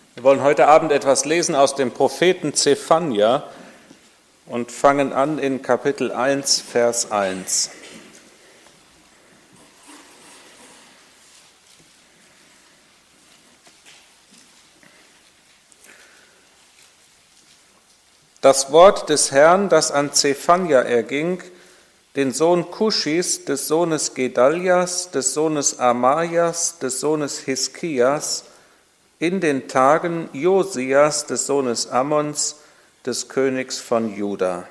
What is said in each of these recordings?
Wir wollen heute Abend etwas lesen aus dem Propheten Zephania und fangen an in Kapitel 1, Vers 1. Das Wort des Herrn, das an Zephania erging, den Sohn Kuschis, des Sohnes Gedalias, des Sohnes Amajas, des Sohnes Hiskias, in den Tagen Josias, des Sohnes Ammons, des Königs von Juda.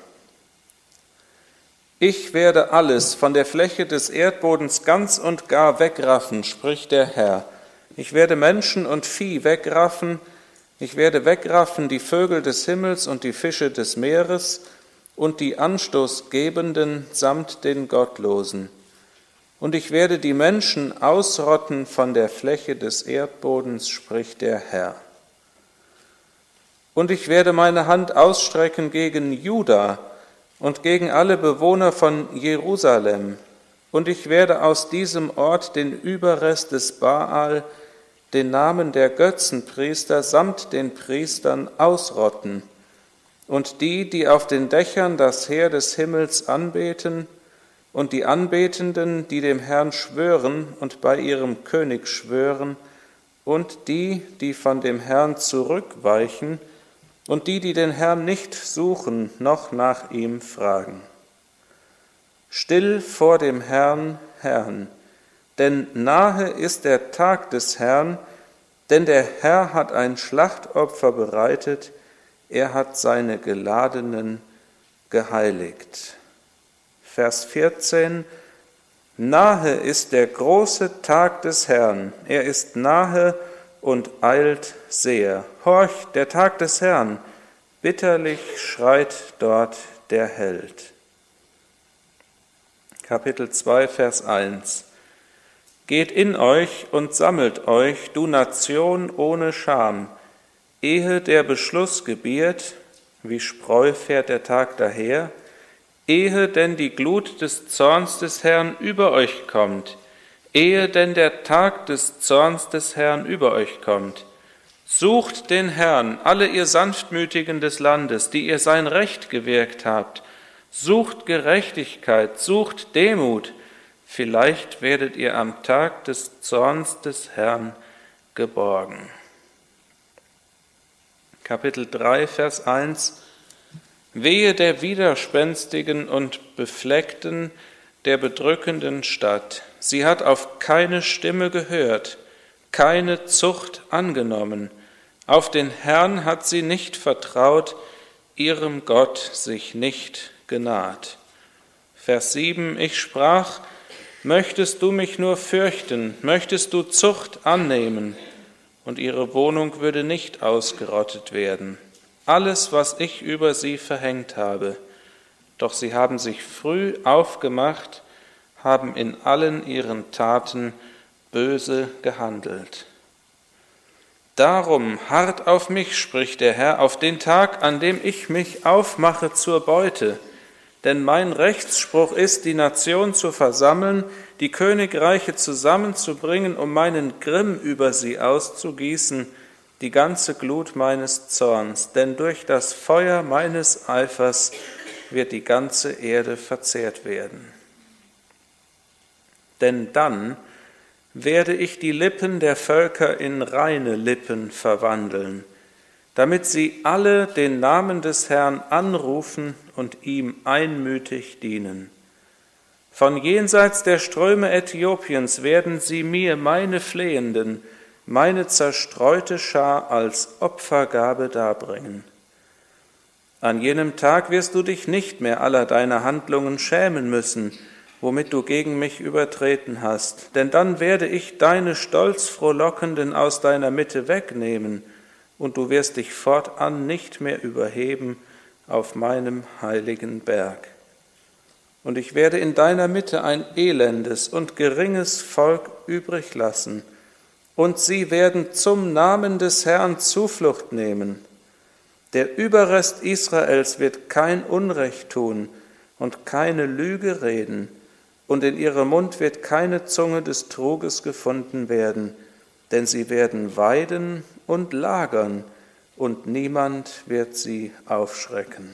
Ich werde alles von der Fläche des Erdbodens ganz und gar wegraffen, spricht der Herr. Ich werde Menschen und Vieh wegraffen, ich werde wegraffen die Vögel des Himmels und die Fische des Meeres und die Anstoßgebenden samt den Gottlosen. Und ich werde die Menschen ausrotten von der Fläche des Erdbodens, spricht der Herr. Und ich werde meine Hand ausstrecken gegen Juda und gegen alle Bewohner von Jerusalem. Und ich werde aus diesem Ort den Überrest des Baal, den Namen der Götzenpriester samt den Priestern ausrotten. Und die auf den Dächern das Heer des Himmels anbeten, und die Anbetenden, die dem Herrn schwören und bei ihrem König schwören, und die von dem Herrn zurückweichen, und die den Herrn nicht suchen, noch nach ihm fragen. Still vor dem Herrn, denn nahe ist der Tag des Herrn, denn der Herr hat ein Schlachtopfer bereitet, er hat seine Geladenen geheiligt. Vers 14, nahe ist der große Tag des Herrn, er ist nahe und eilt sehr. Horch, der Tag des Herrn, bitterlich schreit dort der Held. Kapitel 2, Vers 1. Geht in euch und sammelt euch, du Nation ohne Scham, ehe der Beschluss gebiert, wie Spreu fährt der Tag daher, ehe denn die Glut des Zorns des Herrn über euch kommt, ehe denn der Tag des Zorns des Herrn über euch kommt. Sucht den Herrn, alle ihr Sanftmütigen des Landes, die ihr sein Recht gewirkt habt. Sucht Gerechtigkeit, sucht Demut, vielleicht werdet ihr am Tag des Zorns des Herrn geborgen. Kapitel 3, Vers 1. Wehe der widerspenstigen und befleckten, der bedrückenden Stadt. Sie hat auf keine Stimme gehört, keine Zucht angenommen. Auf den Herrn hat sie nicht vertraut, ihrem Gott sich nicht genaht. Vers 7, ich sprach, möchtest du mich nur fürchten, möchtest du Zucht annehmen, und ihre Wohnung würde nicht ausgerottet werden. Alles, was ich über sie verhängt habe. Doch sie haben sich früh aufgemacht, haben in allen ihren Taten böse gehandelt. Darum harrt auf mich, spricht der Herr, auf den Tag, an dem ich mich aufmache zur Beute. Denn mein Rechtsspruch ist, die Nation zu versammeln, die Königreiche zusammenzubringen, um meinen Grimm über sie auszugießen, die ganze Glut meines Zorns, denn durch das Feuer meines Eifers wird die ganze Erde verzehrt werden. Denn dann werde ich die Lippen der Völker in reine Lippen verwandeln, damit sie alle den Namen des Herrn anrufen und ihm einmütig dienen. Von jenseits der Ströme Äthiopiens werden sie mir, meine Flehenden, meine zerstreute Schar als Opfergabe darbringen. An jenem Tag wirst du dich nicht mehr aller deiner Handlungen schämen müssen, womit du gegen mich übertreten hast, denn dann werde ich deine Stolzfrohlockenden aus deiner Mitte wegnehmen, und du wirst dich fortan nicht mehr überheben auf meinem heiligen Berg. Und ich werde in deiner Mitte ein elendes und geringes Volk übrig lassen, und sie werden zum Namen des Herrn Zuflucht nehmen. Der Überrest Israels wird kein Unrecht tun und keine Lüge reden, und in ihrem Mund wird keine Zunge des Truges gefunden werden, denn sie werden weiden und lagern, und niemand wird sie aufschrecken.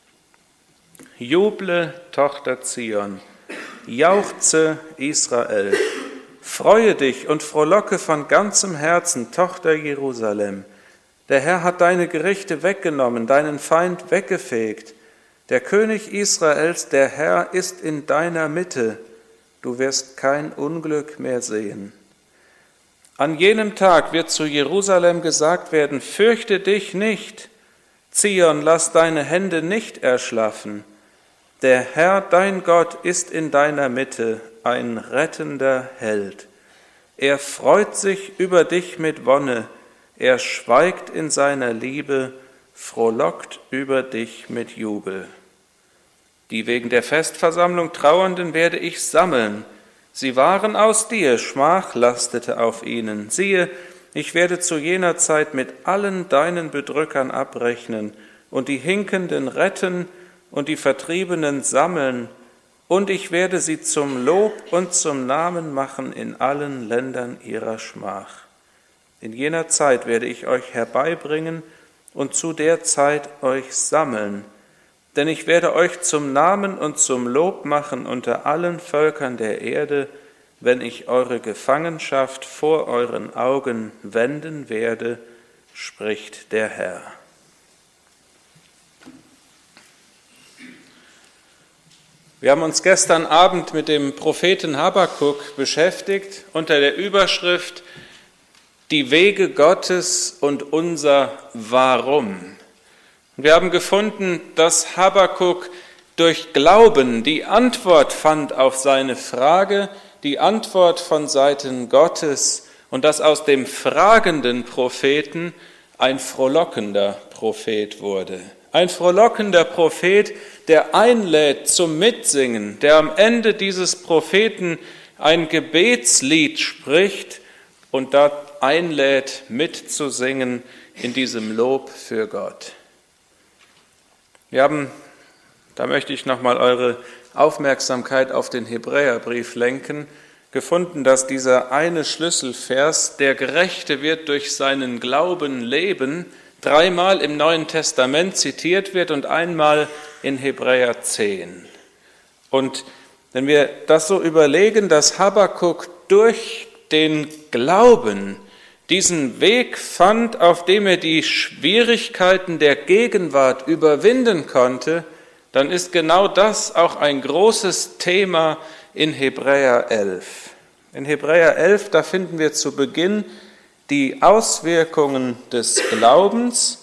Juble, Tochter Zion, jauchze, Israel, freue dich und frohlocke von ganzem Herzen, Tochter Jerusalem. Der Herr hat deine Gerichte weggenommen, deinen Feind weggefegt. Der König Israels, der Herr, ist in deiner Mitte. Du wirst kein Unglück mehr sehen. An jenem Tag wird zu Jerusalem gesagt werden, fürchte dich nicht. Zion, lass deine Hände nicht erschlaffen. Der Herr, dein Gott, ist in deiner Mitte, ein rettender Held. Er freut sich über dich mit Wonne, er schweigt in seiner Liebe, frohlockt über dich mit Jubel. Die wegen der Festversammlung Trauernden werde ich sammeln. Sie waren aus dir, Schmach lastete auf ihnen. Siehe, ich werde zu jener Zeit mit allen deinen Bedrückern abrechnen und die Hinkenden retten und die Vertriebenen sammeln, und ich werde sie zum Lob und zum Namen machen in allen Ländern ihrer Schmach. In jener Zeit werde ich euch herbeibringen und zu der Zeit euch sammeln, denn ich werde euch zum Namen und zum Lob machen unter allen Völkern der Erde, wenn ich eure Gefangenschaft vor euren Augen wenden werde, spricht der Herr. Wir haben uns gestern Abend mit dem Propheten Habakuk beschäftigt unter der Überschrift Die Wege Gottes und unser Warum. Wir haben gefunden, dass Habakuk durch Glauben die Antwort fand auf seine Frage, die Antwort von Seiten Gottes, und dass aus dem fragenden Propheten ein frohlockender Prophet wurde. Ein frohlockender Prophet, der einlädt zum Mitsingen, der am Ende dieses Propheten ein Gebetslied spricht und dort einlädt, mitzusingen in diesem Lob für Gott. Da möchte ich nochmal eure Aufmerksamkeit auf den Hebräerbrief lenken, gefunden, dass dieser eine Schlüsselvers, der Gerechte wird durch seinen Glauben leben, dreimal im Neuen Testament zitiert wird und einmal in Hebräer 10. Und wenn wir das so überlegen, dass Habakuk durch den Glauben diesen Weg fand, auf dem er die Schwierigkeiten der Gegenwart überwinden konnte, dann ist genau das auch ein großes Thema in Hebräer 11. In Hebräer 11, da finden wir zu Beginn die Auswirkungen des Glaubens,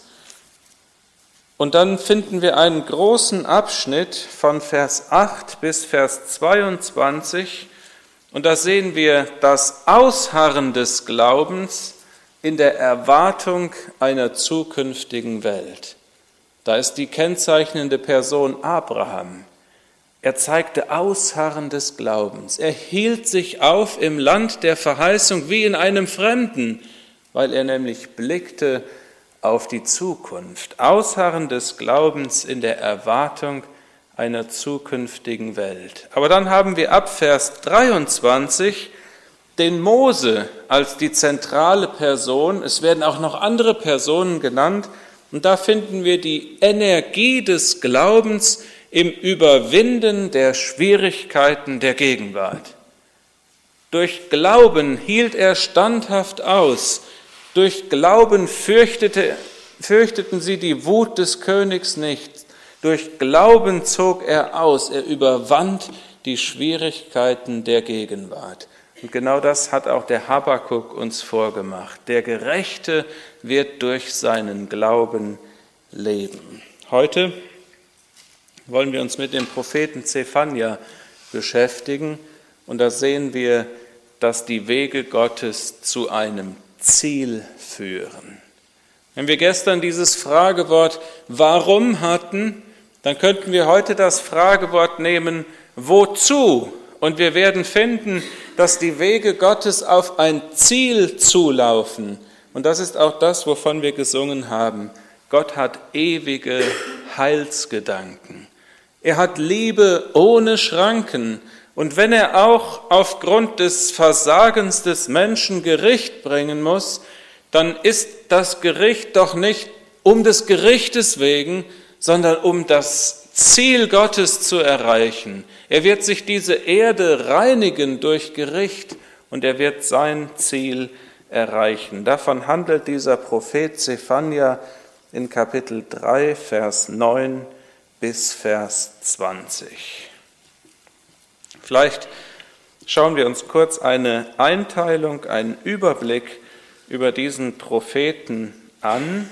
und dann finden wir einen großen Abschnitt von Vers 8 bis Vers 22, und da sehen wir das Ausharren des Glaubens in der Erwartung einer zukünftigen Welt. Da ist die kennzeichnende Person Abraham. Er zeigte Ausharren des Glaubens. Er hielt sich auf im Land der Verheißung wie in einem Fremden, weil er nämlich blickte auf die Zukunft. Ausharren des Glaubens in der Erwartung einer zukünftigen Welt. Aber dann haben wir ab Vers 23 den Mose als die zentrale Person. Es werden auch noch andere Personen genannt. Und da finden wir die Energie des Glaubens im Überwinden der Schwierigkeiten der Gegenwart. Durch Glauben hielt er standhaft aus. Durch Glauben fürchteten sie die Wut des Königs nicht. Durch Glauben zog er aus. Er überwand die Schwierigkeiten der Gegenwart. Und genau das hat auch der Habakuk uns vorgemacht. Der Gerechte wird durch seinen Glauben leben. Heute wollen wir uns mit dem Propheten Zephania beschäftigen. Und da sehen wir, dass die Wege Gottes zu einem Ziel führen. Wenn wir gestern dieses Fragewort warum hatten, dann könnten wir heute das Fragewort nehmen, wozu? Und wir werden finden, dass die Wege Gottes auf ein Ziel zulaufen. Und das ist auch das, wovon wir gesungen haben. Gott hat ewige Heilsgedanken. Er hat Liebe ohne Schranken. Und wenn er auch aufgrund des Versagens des Menschen Gericht bringen muss, dann ist das Gericht doch nicht um des Gerichtes wegen, sondern um das Ziel Gottes zu erreichen. Er wird sich diese Erde reinigen durch Gericht und er wird sein Ziel erreichen. Davon handelt dieser Prophet Zephania in Kapitel 3, Vers 9 bis Vers 20. Vielleicht schauen wir uns kurz eine Einteilung, einen Überblick über diesen Propheten an.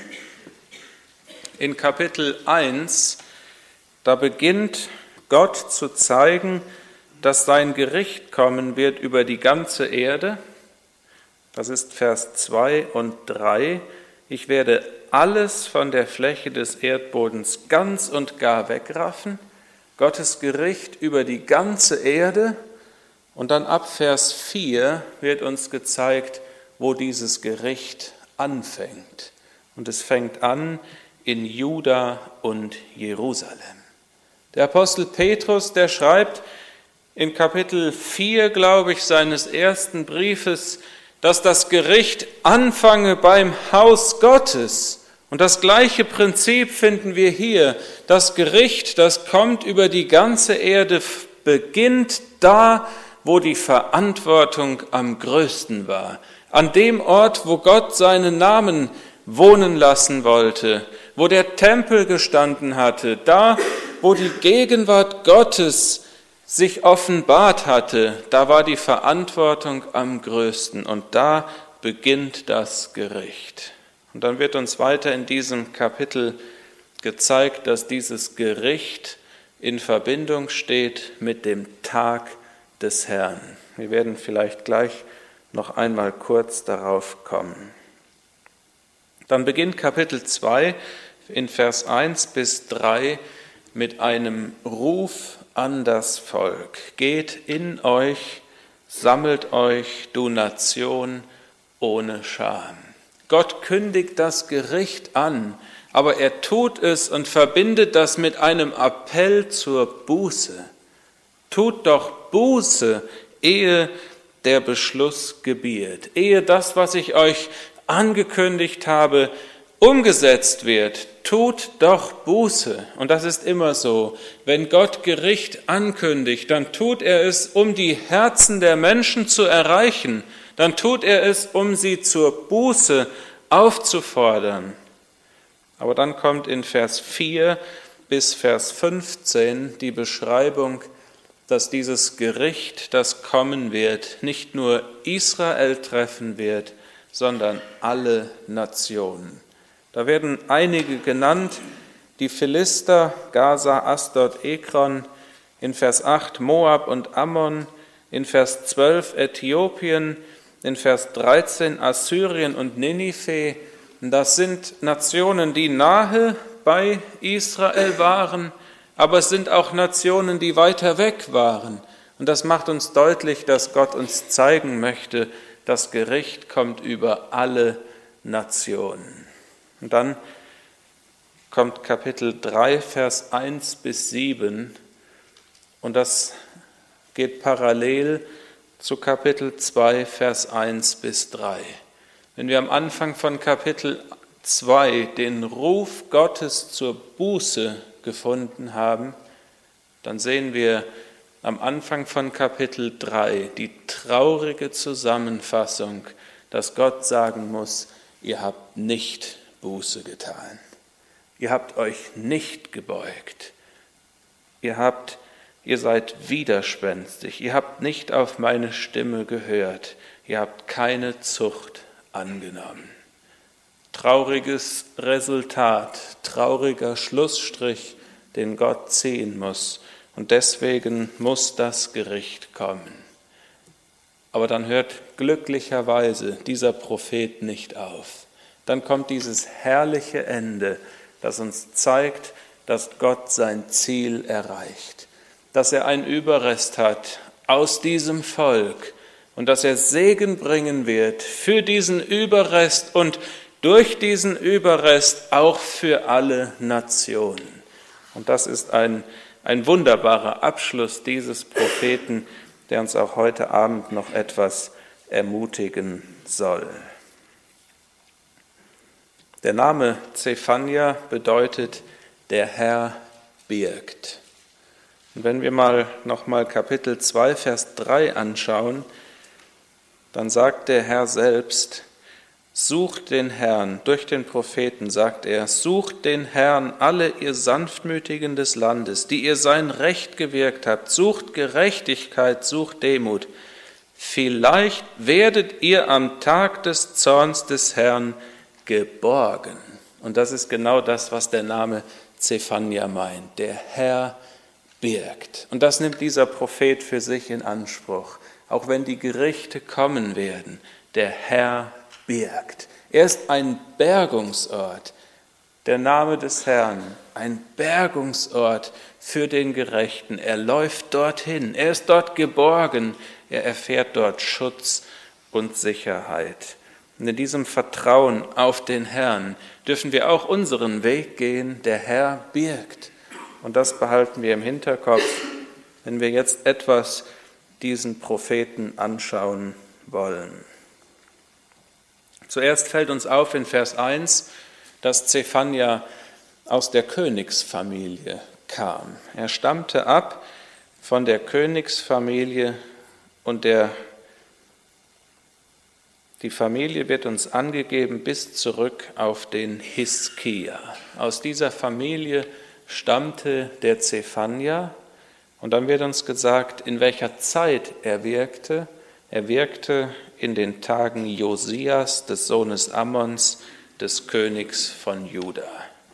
In Kapitel 1, da beginnt Gott zu zeigen, dass sein Gericht kommen wird über die ganze Erde. Das ist Vers 2 und 3. Ich werde alles von der Fläche des Erdbodens ganz und gar wegraffen. Gottes Gericht über die ganze Erde. Und dann ab Vers 4 wird uns gezeigt, wo dieses Gericht anfängt. Und es fängt an in Juda und Jerusalem. Der Apostel Petrus, der schreibt in Kapitel 4, glaube ich, seines ersten Briefes, dass das Gericht anfange beim Haus Gottes. Und das gleiche Prinzip finden wir hier. Das Gericht, das kommt über die ganze Erde, beginnt da, wo die Verantwortung am größten war. An dem Ort, wo Gott seinen Namen wohnen lassen wollte, wo der Tempel gestanden hatte, da, wo die Gegenwart Gottes sich offenbart hatte, da war die Verantwortung am größten und da beginnt das Gericht. Und dann wird uns weiter in diesem Kapitel gezeigt, dass dieses Gericht in Verbindung steht mit dem Tag des Herrn. Wir werden vielleicht gleich noch einmal kurz darauf kommen. Dann beginnt Kapitel 2 in Vers 1 bis 3 mit einem Ruf an das Volk. Geht in euch, sammelt euch, du Nation, ohne Scham. Gott kündigt das Gericht an, aber er tut es und verbindet das mit einem Appell zur Buße. Tut doch Buße, ehe der Beschluss gebiert, ehe das, was ich euch angekündigt habe, umgesetzt wird. Tut doch Buße. Und das ist immer so. Wenn Gott Gericht ankündigt, dann tut er es, um die Herzen der Menschen zu erreichen. Dann tut er es, um sie zur Buße aufzufordern. Aber dann kommt in Vers 4 bis Vers 15 die Beschreibung, dass dieses Gericht, das kommen wird, nicht nur Israel treffen wird, sondern alle Nationen. Da werden einige genannt, die Philister, Gaza, Asdod, Ekron, in Vers 8 Moab und Ammon, in Vers 12 Äthiopien, in Vers 13 Assyrien und Ninive. Das sind Nationen, die nahe bei Israel waren, aber es sind auch Nationen, die weiter weg waren. Und das macht uns deutlich, dass Gott uns zeigen möchte, das Gericht kommt über alle Nationen. Und dann kommt Kapitel 3, Vers 1 bis 7 und das geht parallel zu Kapitel 2, Vers 1 bis 3. Wenn wir am Anfang von Kapitel 2 den Ruf Gottes zur Buße gefunden haben, dann sehen wir am Anfang von Kapitel 3 die traurige Zusammenfassung, dass Gott sagen muss, ihr habt nicht Buße getan. Ihr habt euch nicht gebeugt. Ihr seid widerspenstig. Ihr habt nicht auf meine Stimme gehört. Ihr habt keine Zucht angenommen. Trauriges Resultat, trauriger Schlussstrich, den Gott ziehen muss. Und deswegen muss das Gericht kommen. Aber dann hört glücklicherweise dieser Prophet nicht auf. Dann kommt dieses herrliche Ende, das uns zeigt, dass Gott sein Ziel erreicht, dass er einen Überrest hat aus diesem Volk und dass er Segen bringen wird für diesen Überrest und durch diesen Überrest auch für alle Nationen. Und das ist ein wunderbarer Abschluss dieses Propheten, der uns auch heute Abend noch etwas ermutigen soll. Der Name Zephania bedeutet, der Herr birgt. Und wenn wir nochmal Kapitel 2, Vers 3 anschauen, dann sagt der Herr selbst, sucht den Herrn, durch den Propheten sagt er, sucht den Herrn, alle ihr Sanftmütigen des Landes, die ihr sein Recht gewirkt habt, sucht Gerechtigkeit, sucht Demut. Vielleicht werdet ihr am Tag des Zorns des Herrn geborgen. Und das ist genau das, was der Name Zephania meint. Der Herr birgt. Und das nimmt dieser Prophet für sich in Anspruch. Auch wenn die Gerichte kommen werden, der Herr birgt. Er ist ein Bergungsort. Der Name des Herrn, ein Bergungsort für den Gerechten. Er läuft dorthin. Er ist dort geborgen. Er erfährt dort Schutz und Sicherheit. Und in diesem Vertrauen auf den Herrn dürfen wir auch unseren Weg gehen. Der Herr birgt. Und das behalten wir im Hinterkopf, wenn wir jetzt etwas diesen Propheten anschauen wollen. Zuerst fällt uns auf in Vers 1, dass Zephania aus der Königsfamilie kam. Er stammte ab von der Königsfamilie und die Familie wird uns angegeben bis zurück auf den Hiskia. Aus dieser Familie stammte der Zephania und dann wird uns gesagt, in welcher Zeit er wirkte. Er wirkte in den Tagen Josias, des Sohnes Ammons, des Königs von Juda.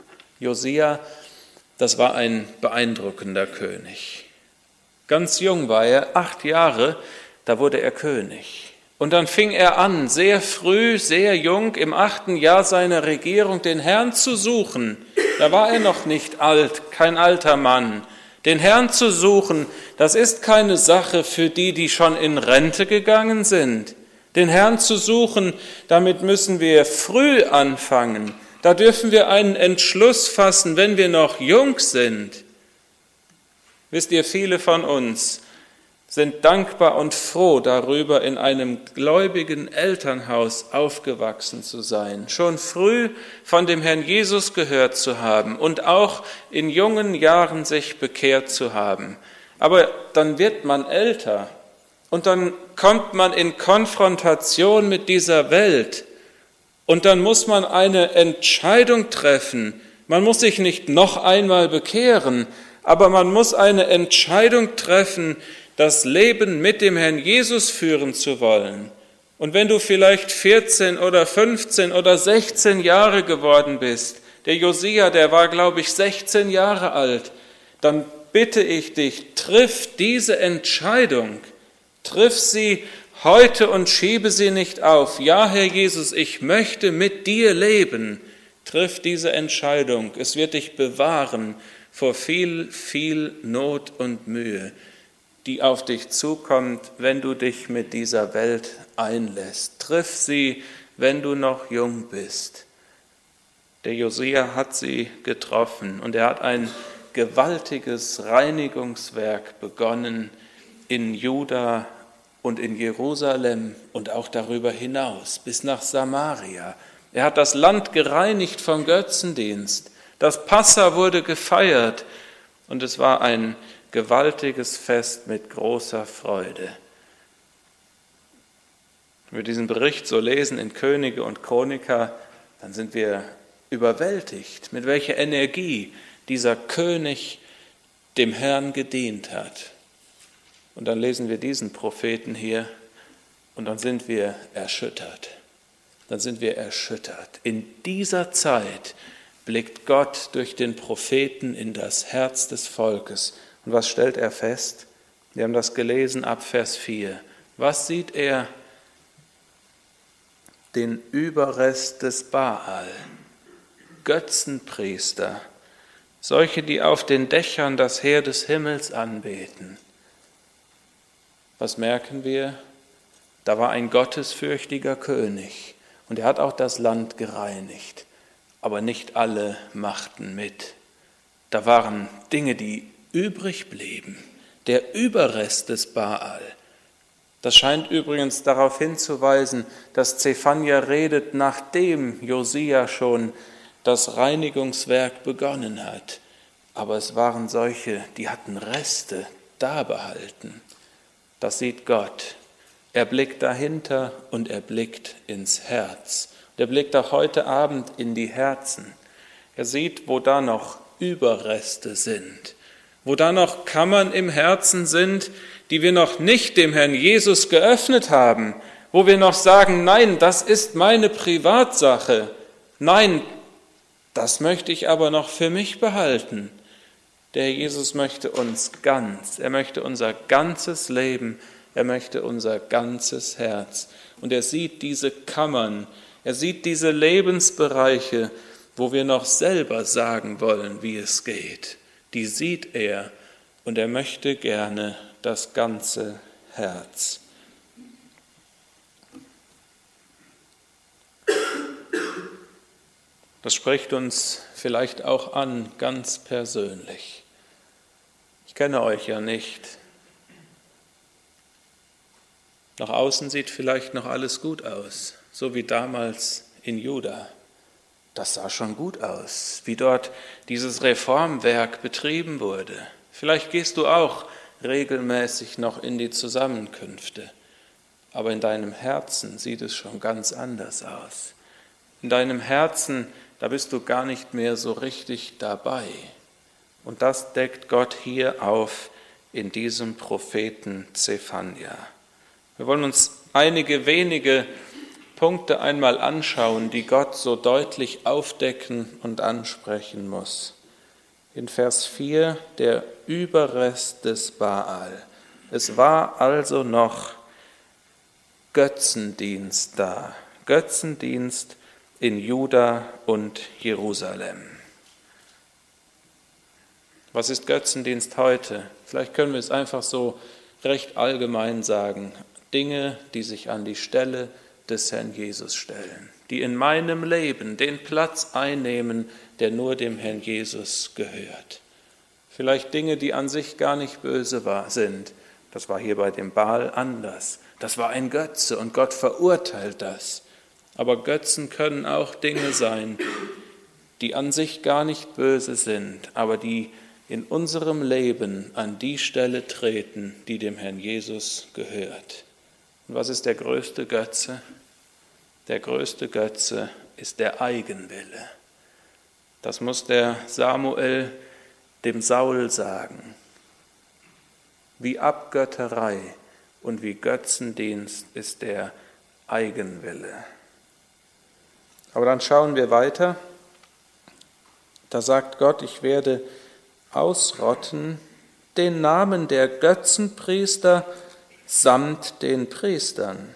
Josia, das war ein beeindruckender König. Ganz jung war er, 8 Jahre, da wurde er König. Und dann fing er an, sehr früh, sehr jung, im 8. Jahr seiner Regierung, den Herrn zu suchen. Da war er noch nicht alt, kein alter Mann. Den Herrn zu suchen, das ist keine Sache für die, die schon in Rente gegangen sind. Den Herrn zu suchen, damit müssen wir früh anfangen. Da dürfen wir einen Entschluss fassen, wenn wir noch jung sind. Wisst ihr, viele von uns sind dankbar und froh darüber, in einem gläubigen Elternhaus aufgewachsen zu sein, schon früh von dem Herrn Jesus gehört zu haben und auch in jungen Jahren sich bekehrt zu haben. Aber dann wird man älter und dann kommt man in Konfrontation mit dieser Welt und dann muss man eine Entscheidung treffen. Man muss sich nicht noch einmal bekehren, aber man muss eine Entscheidung treffen, das Leben mit dem Herrn Jesus führen zu wollen. Und wenn du vielleicht 14 oder 15 oder 16 Jahre geworden bist, der Josia, der war, glaube ich, 16 Jahre alt, dann bitte ich dich, triff diese Entscheidung, triff sie heute und schiebe sie nicht auf. Ja, Herr Jesus, ich möchte mit dir leben. Triff diese Entscheidung. Es wird dich bewahren vor viel, viel Not und Mühe, die auf dich zukommt, wenn du dich mit dieser Welt einlässt. Triff sie, wenn du noch jung bist. Der Josia hat sie getroffen und er hat ein gewaltiges Reinigungswerk begonnen in Juda und in Jerusalem und auch darüber hinaus, bis nach Samaria. Er hat das Land gereinigt vom Götzendienst. Das Passa wurde gefeiert und es war ein gewaltiges Fest mit großer Freude. Wenn wir diesen Bericht so lesen in Könige und Chroniker, dann sind wir überwältigt, mit welcher Energie dieser König dem Herrn gedient hat. Und dann lesen wir diesen Propheten hier und dann sind wir erschüttert. Dann sind wir erschüttert. In dieser Zeit blickt Gott durch den Propheten in das Herz des Volkes. Und was stellt er fest? Wir haben das gelesen ab Vers 4. Was sieht er? Den Überrest des Baal, Götzenpriester, solche, die auf den Dächern das Heer des Himmels anbeten. Was merken wir? Da war ein gottesfürchtiger König und er hat auch das Land gereinigt, aber nicht alle machten mit. Da waren Dinge, die übrig blieben, der Überrest des Baal. Das scheint übrigens darauf hinzuweisen, dass Zephania redet, nachdem Josia schon das Reinigungswerk begonnen hat. Aber es waren solche, die hatten Reste da behalten. Das sieht Gott. Er blickt dahinter und er blickt ins Herz. Er blickt auch heute Abend in die Herzen. Er sieht, wo da noch Überreste sind, wo da noch Kammern im Herzen sind, die wir noch nicht dem Herrn Jesus geöffnet haben, wo wir noch sagen, nein, das ist meine Privatsache. Nein, das möchte ich aber noch für mich behalten. Der Herr Jesus möchte uns ganz, er möchte unser ganzes Leben, er möchte unser ganzes Herz. Und er sieht diese Kammern, er sieht diese Lebensbereiche, wo wir noch selber sagen wollen, wie es geht. Die sieht er und er möchte gerne das ganze Herz. Das spricht uns vielleicht auch an, ganz persönlich. Ich kenne euch ja nicht. Nach außen sieht vielleicht noch alles gut aus, so wie damals in Juda. Das sah schon gut aus, wie dort dieses Reformwerk betrieben wurde. Vielleicht gehst du auch regelmäßig noch in die Zusammenkünfte, aber in deinem Herzen sieht es schon ganz anders aus. In deinem Herzen, da bist du gar nicht mehr so richtig dabei. Und das deckt Gott hier auf in diesem Propheten Zephania. Wir wollen uns einige wenige Punkte einmal anschauen, die Gott so deutlich aufdecken und ansprechen muss. In Vers 4 der Überrest des Baal. Es war also noch Götzendienst da, Götzendienst in Juda und Jerusalem. Was ist Götzendienst heute? Vielleicht können wir es einfach so recht allgemein sagen. Dinge, die sich an die Stelle des Herrn Jesus stellen, die in meinem Leben den Platz einnehmen, der nur dem Herrn Jesus gehört. Vielleicht Dinge, die an sich gar nicht böse sind. Das war hier bei dem Baal anders. Das war ein Götze und Gott verurteilt das. Aber Götzen können auch Dinge sein, die an sich gar nicht böse sind, aber die in unserem Leben an die Stelle treten, die dem Herrn Jesus gehört. Und was ist der größte Götze? Der größte Götze ist der Eigenwille. Das muss der Samuel dem Saul sagen. Wie Abgötterei und wie Götzendienst ist der Eigenwille. Aber dann schauen wir weiter. Da sagt Gott, ich werde ausrotten den Namen der Götzenpriester samt den Priestern.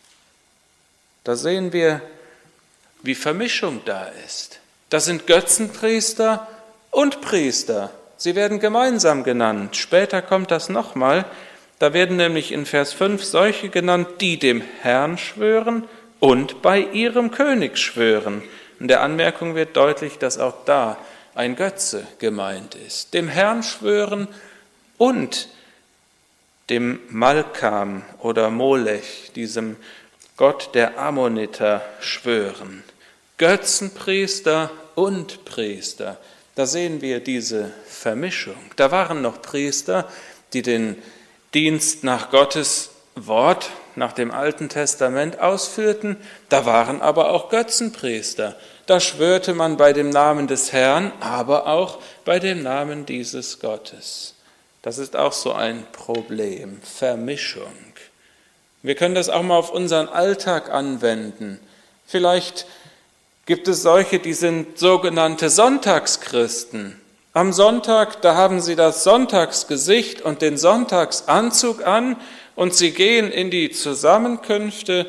Da sehen wir, wie Vermischung da ist. Das sind Götzenpriester und Priester. Sie werden gemeinsam genannt. Später kommt das nochmal. Da werden nämlich in Vers 5 solche genannt, die dem Herrn schwören und bei ihrem König schwören. In der Anmerkung wird deutlich, dass auch da ein Götze gemeint ist. Dem Herrn schwören und dem Malkam oder Molech, diesem Gott der Ammoniter, schwören. Götzenpriester und Priester. Da sehen wir diese Vermischung. Da waren noch Priester, die den Dienst nach Gottes Wort, nach dem Alten Testament ausführten. Da waren aber auch Götzenpriester. Da schwörte man bei dem Namen des Herrn, aber auch bei dem Namen dieses Gottes. Das ist auch so ein Problem, Vermischung. Wir können das auch mal auf unseren Alltag anwenden. Vielleicht gibt es solche, die sind sogenannte Sonntagschristen. Am Sonntag, da haben sie das Sonntagsgesicht und den Sonntagsanzug an und sie gehen in die Zusammenkünfte,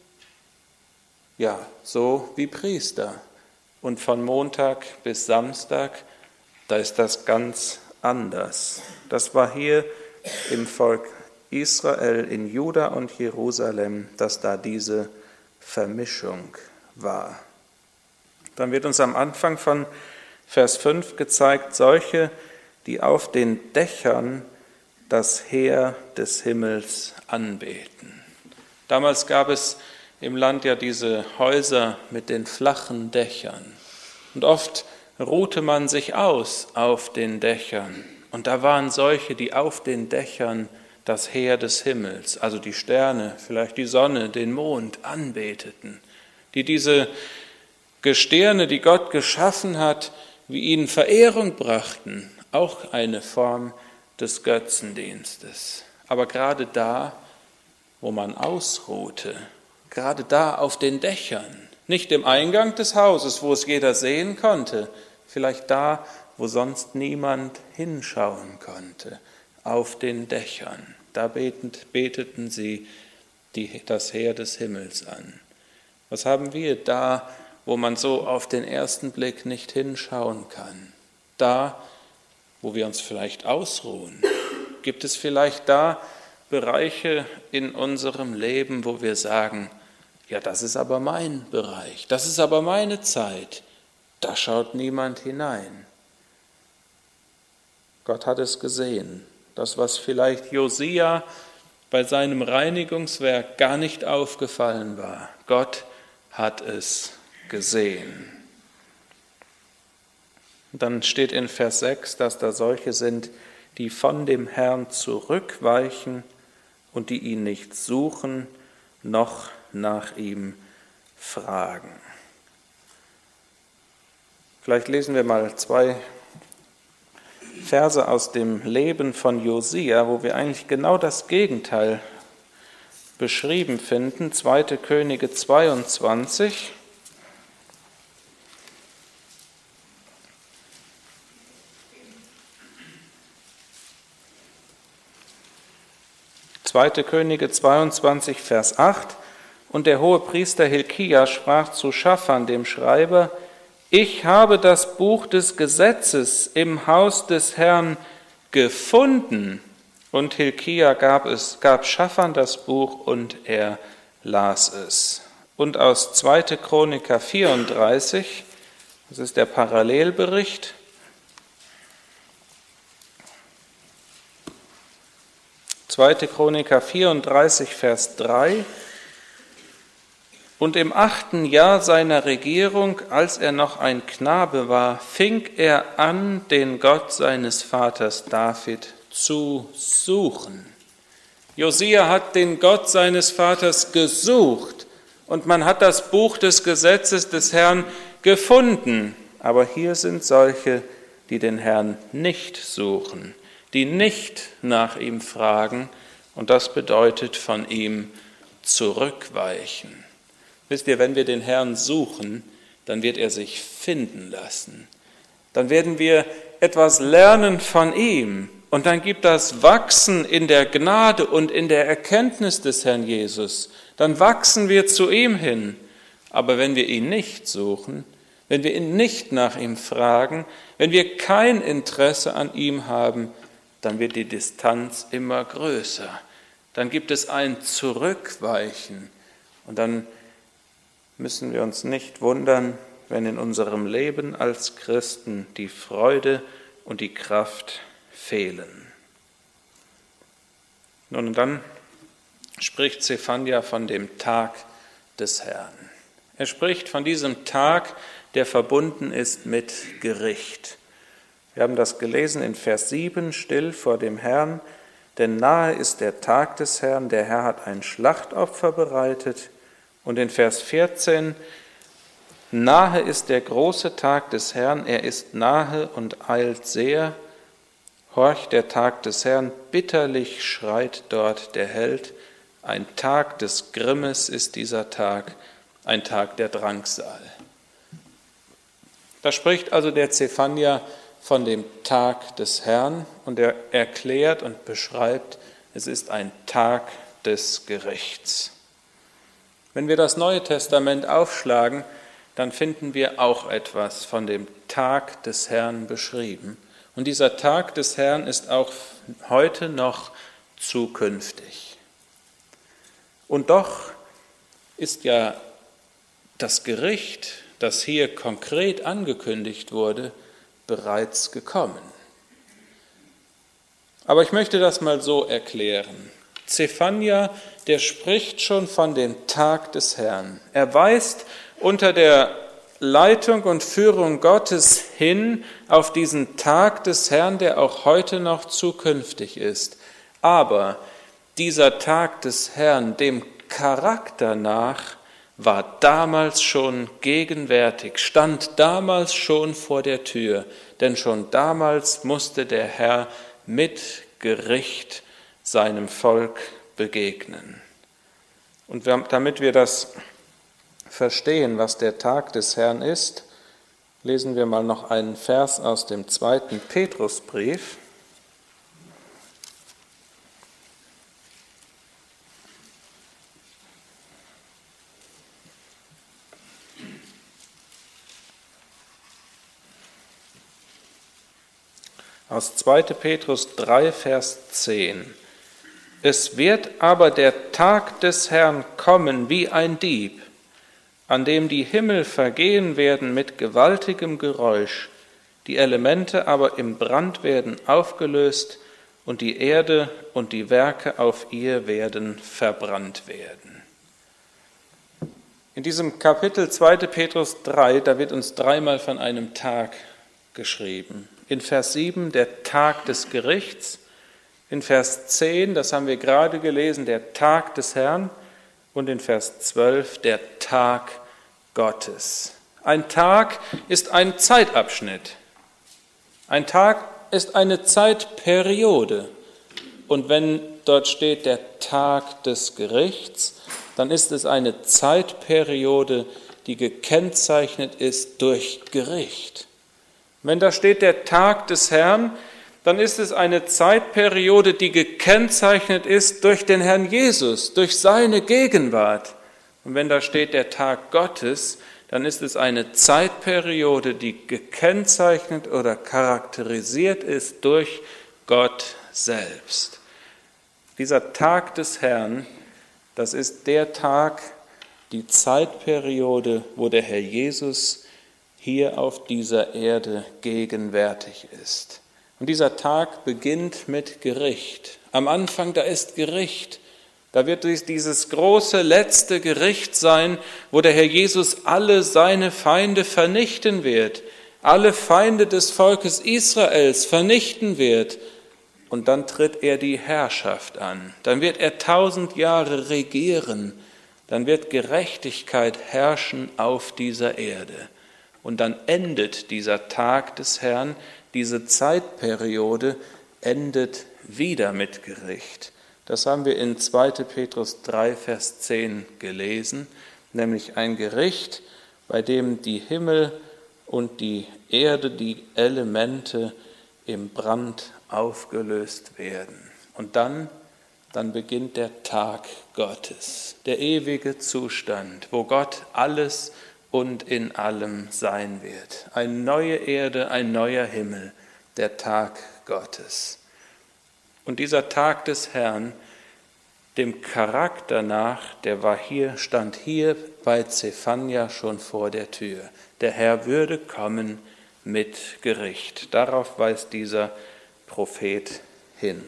ja, so wie Priester. Und von Montag bis Samstag, da ist das ganz anders. Das war hier im Volk Israel, in Juda und Jerusalem, dass da diese Vermischung war. Dann wird uns am Anfang von Vers 5 gezeigt, solche, die auf den Dächern das Heer des Himmels anbeten. Damals gab es im Land ja diese Häuser mit den flachen Dächern. Und oft ruhte man sich aus auf den Dächern. Und da waren solche, die auf den Dächern das Heer des Himmels, also die Sterne, vielleicht die Sonne, den Mond, anbeteten, die diese Gestirne, die Gott geschaffen hat, wie ihnen Verehrung brachten, auch eine Form des Götzendienstes. Aber gerade da, wo man ausruhte, gerade da auf den Dächern, nicht im Eingang des Hauses, wo es jeder sehen konnte, vielleicht da, wo sonst niemand hinschauen konnte, auf den Dächern. Da beteten sie das Heer des Himmels an. Was haben wir da, wo man so auf den ersten Blick nicht hinschauen kann? Da, wo wir uns vielleicht ausruhen. Gibt es vielleicht da Bereiche in unserem Leben, wo wir sagen, ja, das ist aber mein Bereich, das ist aber meine Zeit, da schaut niemand hinein. Gott hat es gesehen. Das, was vielleicht Josia bei seinem Reinigungswerk gar nicht aufgefallen war. Gott hat es gesehen. Dann steht in Vers 6, dass da solche sind, die von dem Herrn zurückweichen und die ihn nicht suchen, noch nach ihm fragen. Vielleicht lesen wir mal 2 Verse aus dem Leben von Josia, wo wir eigentlich genau das Gegenteil beschrieben finden. 2. Könige 22. 2. Könige 22, Vers 8. Und der Hohepriester Hilkia sprach zu Schaffan, dem Schreiber, ich habe das Buch des Gesetzes im Haus des Herrn gefunden. Und Hilkia gab Schaffan das Buch und er las es. Und aus 2. Chroniker 34, das ist der Parallelbericht, 2. Chroniker 34, Vers 3. Und im 8. Jahr seiner Regierung, als er noch ein Knabe war, fing er an, den Gott seines Vaters David zu suchen. Josia hat den Gott seines Vaters gesucht und man hat das Buch des Gesetzes des Herrn gefunden. Aber hier sind solche, die den Herrn nicht suchen, die nicht nach ihm fragen und das bedeutet von ihm zurückweichen. Wisst ihr, wenn wir den Herrn suchen, dann wird er sich finden lassen. Dann werden wir etwas lernen von ihm und dann gibt das Wachsen in der Gnade und in der Erkenntnis des Herrn Jesus. Dann wachsen wir zu ihm hin. Aber wenn wir ihn nicht suchen, wenn wir ihn nicht nach ihm fragen, wenn wir kein Interesse an ihm haben, dann wird die Distanz immer größer. Dann gibt es ein Zurückweichen und dann müssen wir uns nicht wundern, wenn in unserem Leben als Christen die Freude und die Kraft fehlen. Nun und dann spricht Zephania von dem Tag des Herrn. Er spricht von diesem Tag, der verbunden ist mit Gericht. Wir haben das gelesen in Vers 7, still vor dem Herrn, denn nahe ist der Tag des Herrn, der Herr hat ein Schlachtopfer bereitet. Und in Vers 14, nahe ist der große Tag des Herrn, er ist nahe und eilt sehr. Horch, der Tag des Herrn, bitterlich schreit dort der Held. Ein Tag des Grimmes ist dieser Tag, ein Tag der Drangsal. Da spricht also der Zephania von dem Tag des Herrn und er erklärt und beschreibt, es ist ein Tag des Gerichts. Wenn wir das Neue Testament aufschlagen, dann finden wir auch etwas von dem Tag des Herrn beschrieben. Und dieser Tag des Herrn ist auch heute noch zukünftig. Und doch ist ja das Gericht, das hier konkret angekündigt wurde, bereits gekommen. Aber ich möchte das mal so erklären. Zephania, der spricht schon von dem Tag des Herrn. Er weist unter der Leitung und Führung Gottes hin auf diesen Tag des Herrn, der auch heute noch zukünftig ist. Aber dieser Tag des Herrn, dem Charakter nach, war damals schon gegenwärtig, stand damals schon vor der Tür, denn schon damals musste der Herr mit Gericht seinem Volk begegnen. Und damit wir das verstehen, was der Tag des Herrn ist, lesen wir mal noch einen Vers aus dem 2. Petrusbrief. Aus 2. Petrus 3, Vers 10. Es wird aber der Tag des Herrn kommen wie ein Dieb, an dem die Himmel vergehen werden mit gewaltigem Geräusch, die Elemente aber im Brand werden aufgelöst und die Erde und die Werke auf ihr werden verbrannt werden. In diesem Kapitel 2. Petrus 3, da wird uns dreimal von einem Tag geschrieben. In Vers 7 der Tag des Gerichts, in Vers 10, das haben wir gerade gelesen, der Tag des Herrn und in Vers 12 der Tag Gottes. Ein Tag ist ein Zeitabschnitt. Ein Tag ist eine Zeitperiode. Und wenn dort steht der Tag des Gerichts, dann ist es eine Zeitperiode, die gekennzeichnet ist durch Gericht. Wenn da steht der Tag des Herrn, dann ist es eine Zeitperiode, die gekennzeichnet ist durch den Herrn Jesus, durch seine Gegenwart. Und wenn da steht der Tag Gottes, dann ist es eine Zeitperiode, die gekennzeichnet oder charakterisiert ist durch Gott selbst. Dieser Tag des Herrn, das ist der Tag, die Zeitperiode, wo der Herr Jesus hier auf dieser Erde gegenwärtig ist. Und dieser Tag beginnt mit Gericht. Am Anfang, da ist Gericht. Da wird dieses große letzte Gericht sein, wo der Herr Jesus alle seine Feinde vernichten wird, alle Feinde des Volkes Israels vernichten wird. Und dann tritt er die Herrschaft an. Dann wird er 1000 Jahre regieren. Dann wird Gerechtigkeit herrschen auf dieser Erde. Und dann endet dieser Tag des Herrn, diese Zeitperiode endet wieder mit Gericht. Das haben wir in 2. Petrus 3, Vers 10 gelesen, nämlich ein Gericht, bei dem die Himmel und die Erde, die Elemente im Brand aufgelöst werden. Und dann beginnt der Tag Gottes, der ewige Zustand, wo Gott alles und in allem sein wird. Eine neue Erde, ein neuer Himmel, der Tag Gottes. Und dieser Tag des Herrn, dem Charakter nach, stand hier bei Zephania schon vor der Tür. Der Herr würde kommen mit Gericht. Darauf weist dieser Prophet hin.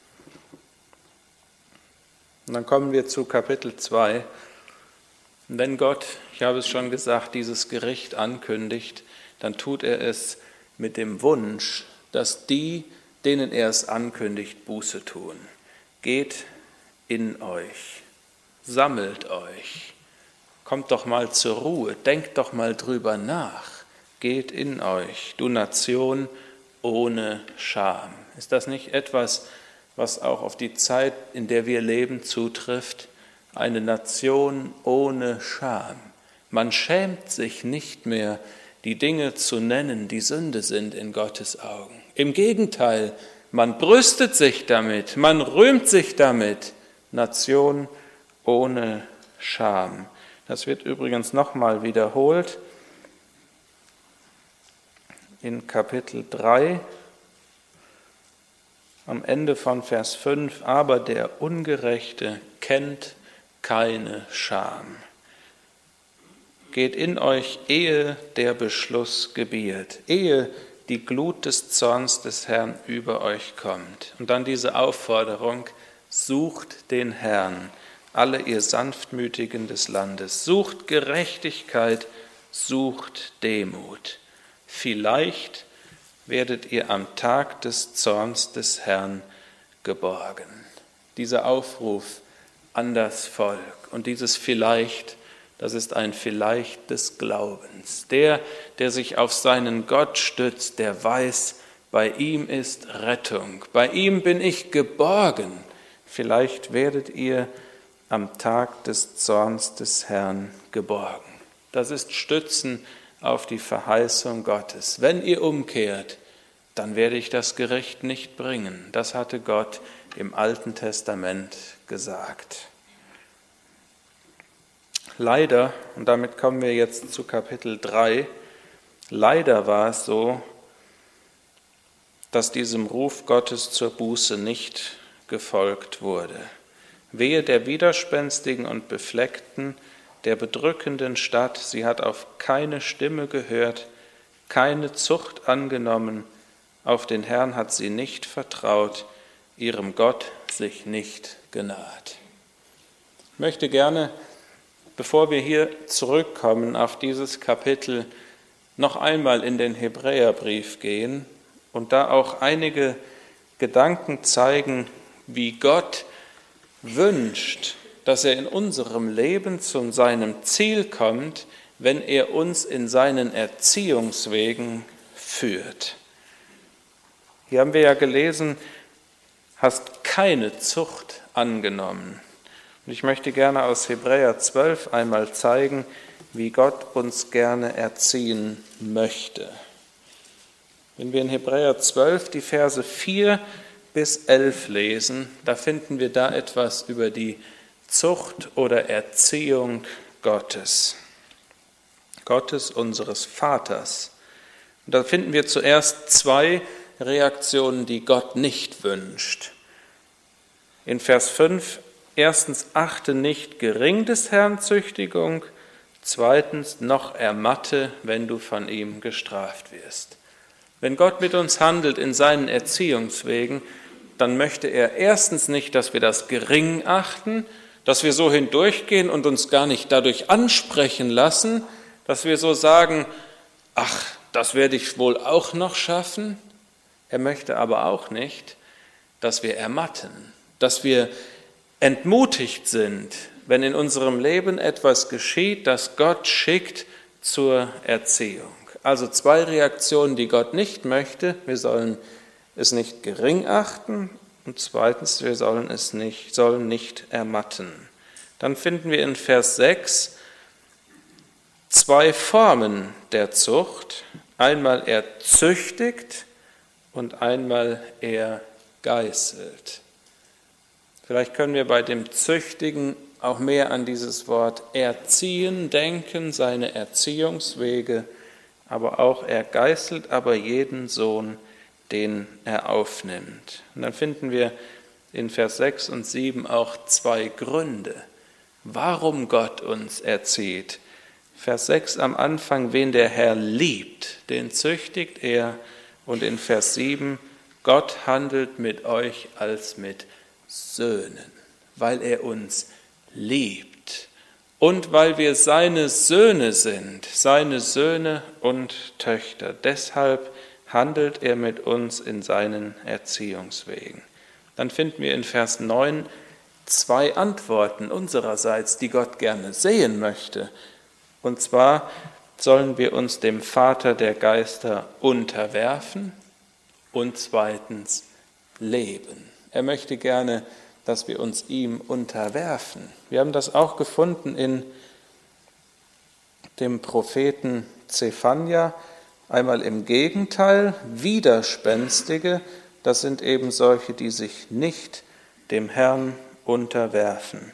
Und dann kommen wir zu Kapitel 2. Und wenn Gott, ich habe es schon gesagt, dieses Gericht ankündigt, dann tut er es mit dem Wunsch, dass die, denen er es ankündigt, Buße tun. Geht in euch, sammelt euch, kommt doch mal zur Ruhe, denkt doch mal drüber nach, geht in euch, du Nation ohne Scham. Ist das nicht etwas, was auch auf die Zeit, in der wir leben, zutrifft? Eine Nation ohne Scham. Man schämt sich nicht mehr, die Dinge zu nennen, die Sünde sind in Gottes Augen. Im Gegenteil, man brüstet sich damit, man rühmt sich damit. Nation ohne Scham. Das wird übrigens nochmal wiederholt in Kapitel 3, am Ende von Vers 5. Aber der Ungerechte kennt keine Scham. Geht in euch, ehe der Beschluss gebiert, ehe die Glut des Zorns des Herrn über euch kommt. Und dann diese Aufforderung, sucht den Herrn, alle ihr Sanftmütigen des Landes, sucht Gerechtigkeit, sucht Demut. Vielleicht werdet ihr am Tag des Zorns des Herrn geborgen. Dieser Aufruf an das Volk und dieses Vielleicht, das ist ein Vielleicht des Glaubens. Der sich auf seinen Gott stützt, der weiß, bei ihm ist Rettung, bei ihm bin ich geborgen. Vielleicht werdet ihr am Tag des Zorns des Herrn geborgen. Das ist Stützen auf die Verheißung Gottes. Wenn ihr umkehrt, dann werde ich das Gericht nicht bringen. Das hatte Gott im Alten Testament gesagt. Leider, und damit kommen wir jetzt zu Kapitel 3, leider war es so, dass diesem Ruf Gottes zur Buße nicht gefolgt wurde. Wehe der widerspenstigen und befleckten, der bedrückenden Stadt, sie hat auf keine Stimme gehört, keine Zucht angenommen, auf den Herrn hat sie nicht vertraut, ihrem Gott sich nicht genaht. Ich möchte gerne, bevor wir hier zurückkommen auf dieses Kapitel, noch einmal in den Hebräerbrief gehen und da auch einige Gedanken zeigen, wie Gott wünscht, dass er in unserem Leben zu seinem Ziel kommt, wenn er uns in seinen Erziehungswegen führt. Hier haben wir ja gelesen, hast keine Zucht angenommen. Und ich möchte gerne aus Hebräer 12 einmal zeigen, wie Gott uns gerne erziehen möchte. Wenn wir in Hebräer 12 die Verse 4 bis 11 lesen, da finden wir da etwas über die Zucht oder Erziehung Gottes, unseres Vaters. Und da finden wir zuerst zwei Reaktionen, die Gott nicht wünscht. In Vers 5, erstens, achte nicht gering des Herrn Züchtigung, zweitens, noch ermatte, wenn du von ihm gestraft wirst. Wenn Gott mit uns handelt in seinen Erziehungswegen, dann möchte er erstens nicht, dass wir das gering achten, dass wir so hindurchgehen und uns gar nicht dadurch ansprechen lassen, dass wir so sagen, ach, das werde ich wohl auch noch schaffen. Er möchte aber auch nicht, dass wir ermatten, dass wir entmutigt sind, wenn in unserem Leben etwas geschieht, das Gott schickt zur Erziehung. Also zwei Reaktionen, die Gott nicht möchte. Wir sollen es nicht gering achten und zweitens, wir sollen nicht ermatten. Dann finden wir in Vers 6 zwei Formen der Zucht. Einmal er züchtigt und einmal er geißelt. Vielleicht können wir bei dem Züchtigen auch mehr an dieses Wort erziehen denken, seine Erziehungswege, aber auch er geißelt aber jeden Sohn, den er aufnimmt. Und dann finden wir in Vers 6 und 7 auch zwei Gründe, warum Gott uns erzieht. Vers 6 am Anfang, wen der Herr liebt, den züchtigt er. Und in Vers 7, Gott handelt mit euch als mit Söhnen, weil er uns liebt und weil wir seine Söhne sind, seine Söhne und Töchter. Deshalb handelt er mit uns in seinen Erziehungswegen. Dann finden wir in Vers 9 zwei Antworten unsererseits, die Gott gerne sehen möchte. Und zwar sollen wir uns dem Vater der Geister unterwerfen und zweitens leben. Er möchte gerne, dass wir uns ihm unterwerfen. Wir haben das auch gefunden in dem Propheten Zephania. Einmal im Gegenteil, Widerspenstige, das sind eben solche, die sich nicht dem Herrn unterwerfen.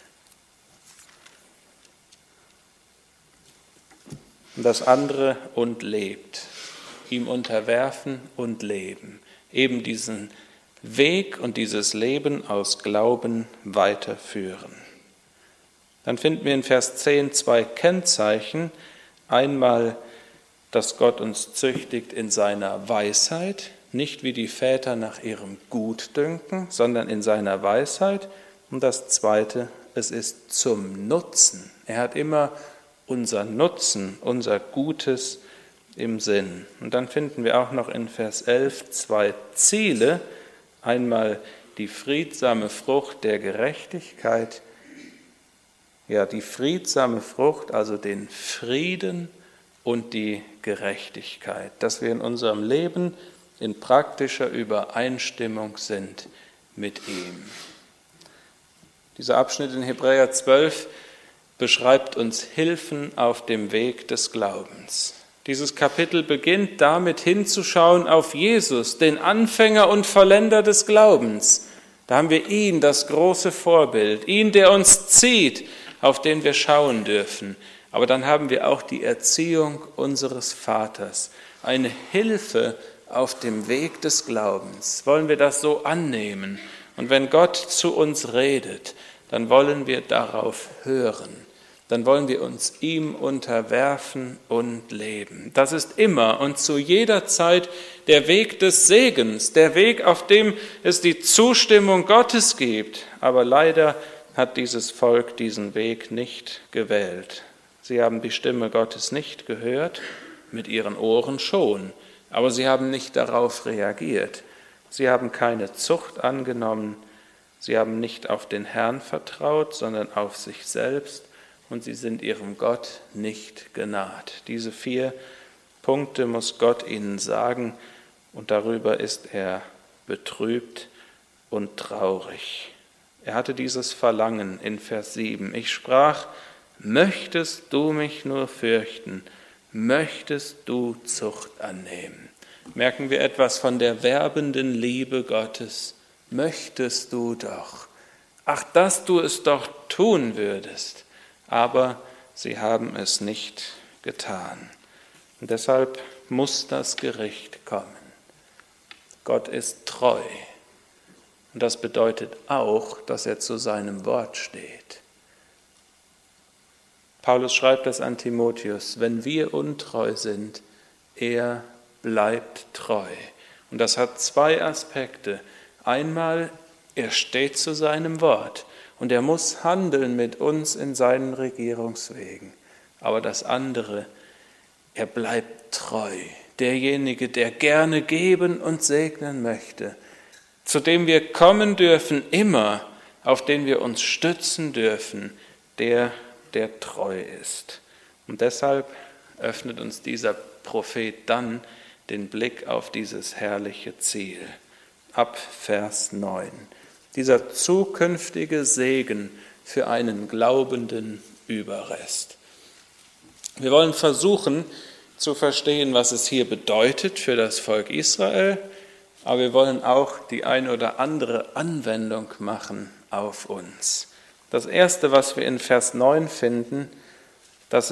Und das andere und lebt, ihm unterwerfen und leben, eben diesen Weg und dieses Leben aus Glauben weiterführen. Dann finden wir in Vers 10 zwei Kennzeichen, einmal dass Gott uns züchtigt in seiner Weisheit, nicht wie die Väter nach ihrem Gutdünken, sondern in seiner Weisheit. Und das Zweite, es ist zum Nutzen. Er hat immer unser Nutzen, unser Gutes im Sinn. Und dann finden wir auch noch in Vers 11 zwei Ziele. Einmal die friedsame Frucht der Gerechtigkeit, ja, die friedsame Frucht, also den Frieden und die Gerechtigkeit, dass wir in unserem Leben in praktischer Übereinstimmung sind mit ihm. Dieser Abschnitt in Hebräer 12 beschreibt uns Hilfen auf dem Weg des Glaubens. Dieses Kapitel beginnt damit hinzuschauen auf Jesus, den Anfänger und Vollender des Glaubens. Da haben wir ihn, das große Vorbild, ihn, der uns zieht, auf den wir schauen dürfen. Aber dann haben wir auch die Erziehung unseres Vaters, eine Hilfe auf dem Weg des Glaubens. Wollen wir das so annehmen? Und wenn Gott zu uns redet, dann wollen wir darauf hören. Dann wollen wir uns ihm unterwerfen und leben. Das ist immer und zu jeder Zeit der Weg des Segens, der Weg, auf dem es die Zustimmung Gottes gibt. Aber leider hat dieses Volk diesen Weg nicht gewählt. Sie haben die Stimme Gottes nicht gehört, mit ihren Ohren schon, aber sie haben nicht darauf reagiert. Sie haben keine Zucht angenommen, sie haben nicht auf den Herrn vertraut, sondern auf sich selbst. Und sie sind ihrem Gott nicht genaht. Diese 4 Punkte muss Gott ihnen sagen und darüber ist er betrübt und traurig. Er hatte dieses Verlangen in Vers 7. Ich sprach, möchtest du mich nur fürchten, möchtest du Zucht annehmen. Merken wir etwas von der werbenden Liebe Gottes. Möchtest du doch. Ach, dass du es doch tun würdest. Aber sie haben es nicht getan. Und deshalb muss das Gericht kommen. Gott ist treu. Und das bedeutet auch, dass er zu seinem Wort steht. Paulus schreibt das an Timotheus, wenn wir untreu sind, er bleibt treu. Und das hat 2 Aspekte. Einmal, er steht zu seinem Wort. Und er muss handeln mit uns in seinen Regierungswegen. Aber das andere, er bleibt treu. Derjenige, der gerne geben und segnen möchte, zu dem wir kommen dürfen immer, auf den wir uns stützen dürfen, der treu ist. Und deshalb öffnet uns dieser Prophet dann den Blick auf dieses herrliche Ziel. Ab Vers 9. Dieser zukünftige Segen für einen glaubenden Überrest. Wir wollen versuchen zu verstehen, was es hier bedeutet für das Volk Israel, aber wir wollen auch die ein oder andere Anwendung machen auf uns. Das Erste, was wir in Vers 9 finden, dass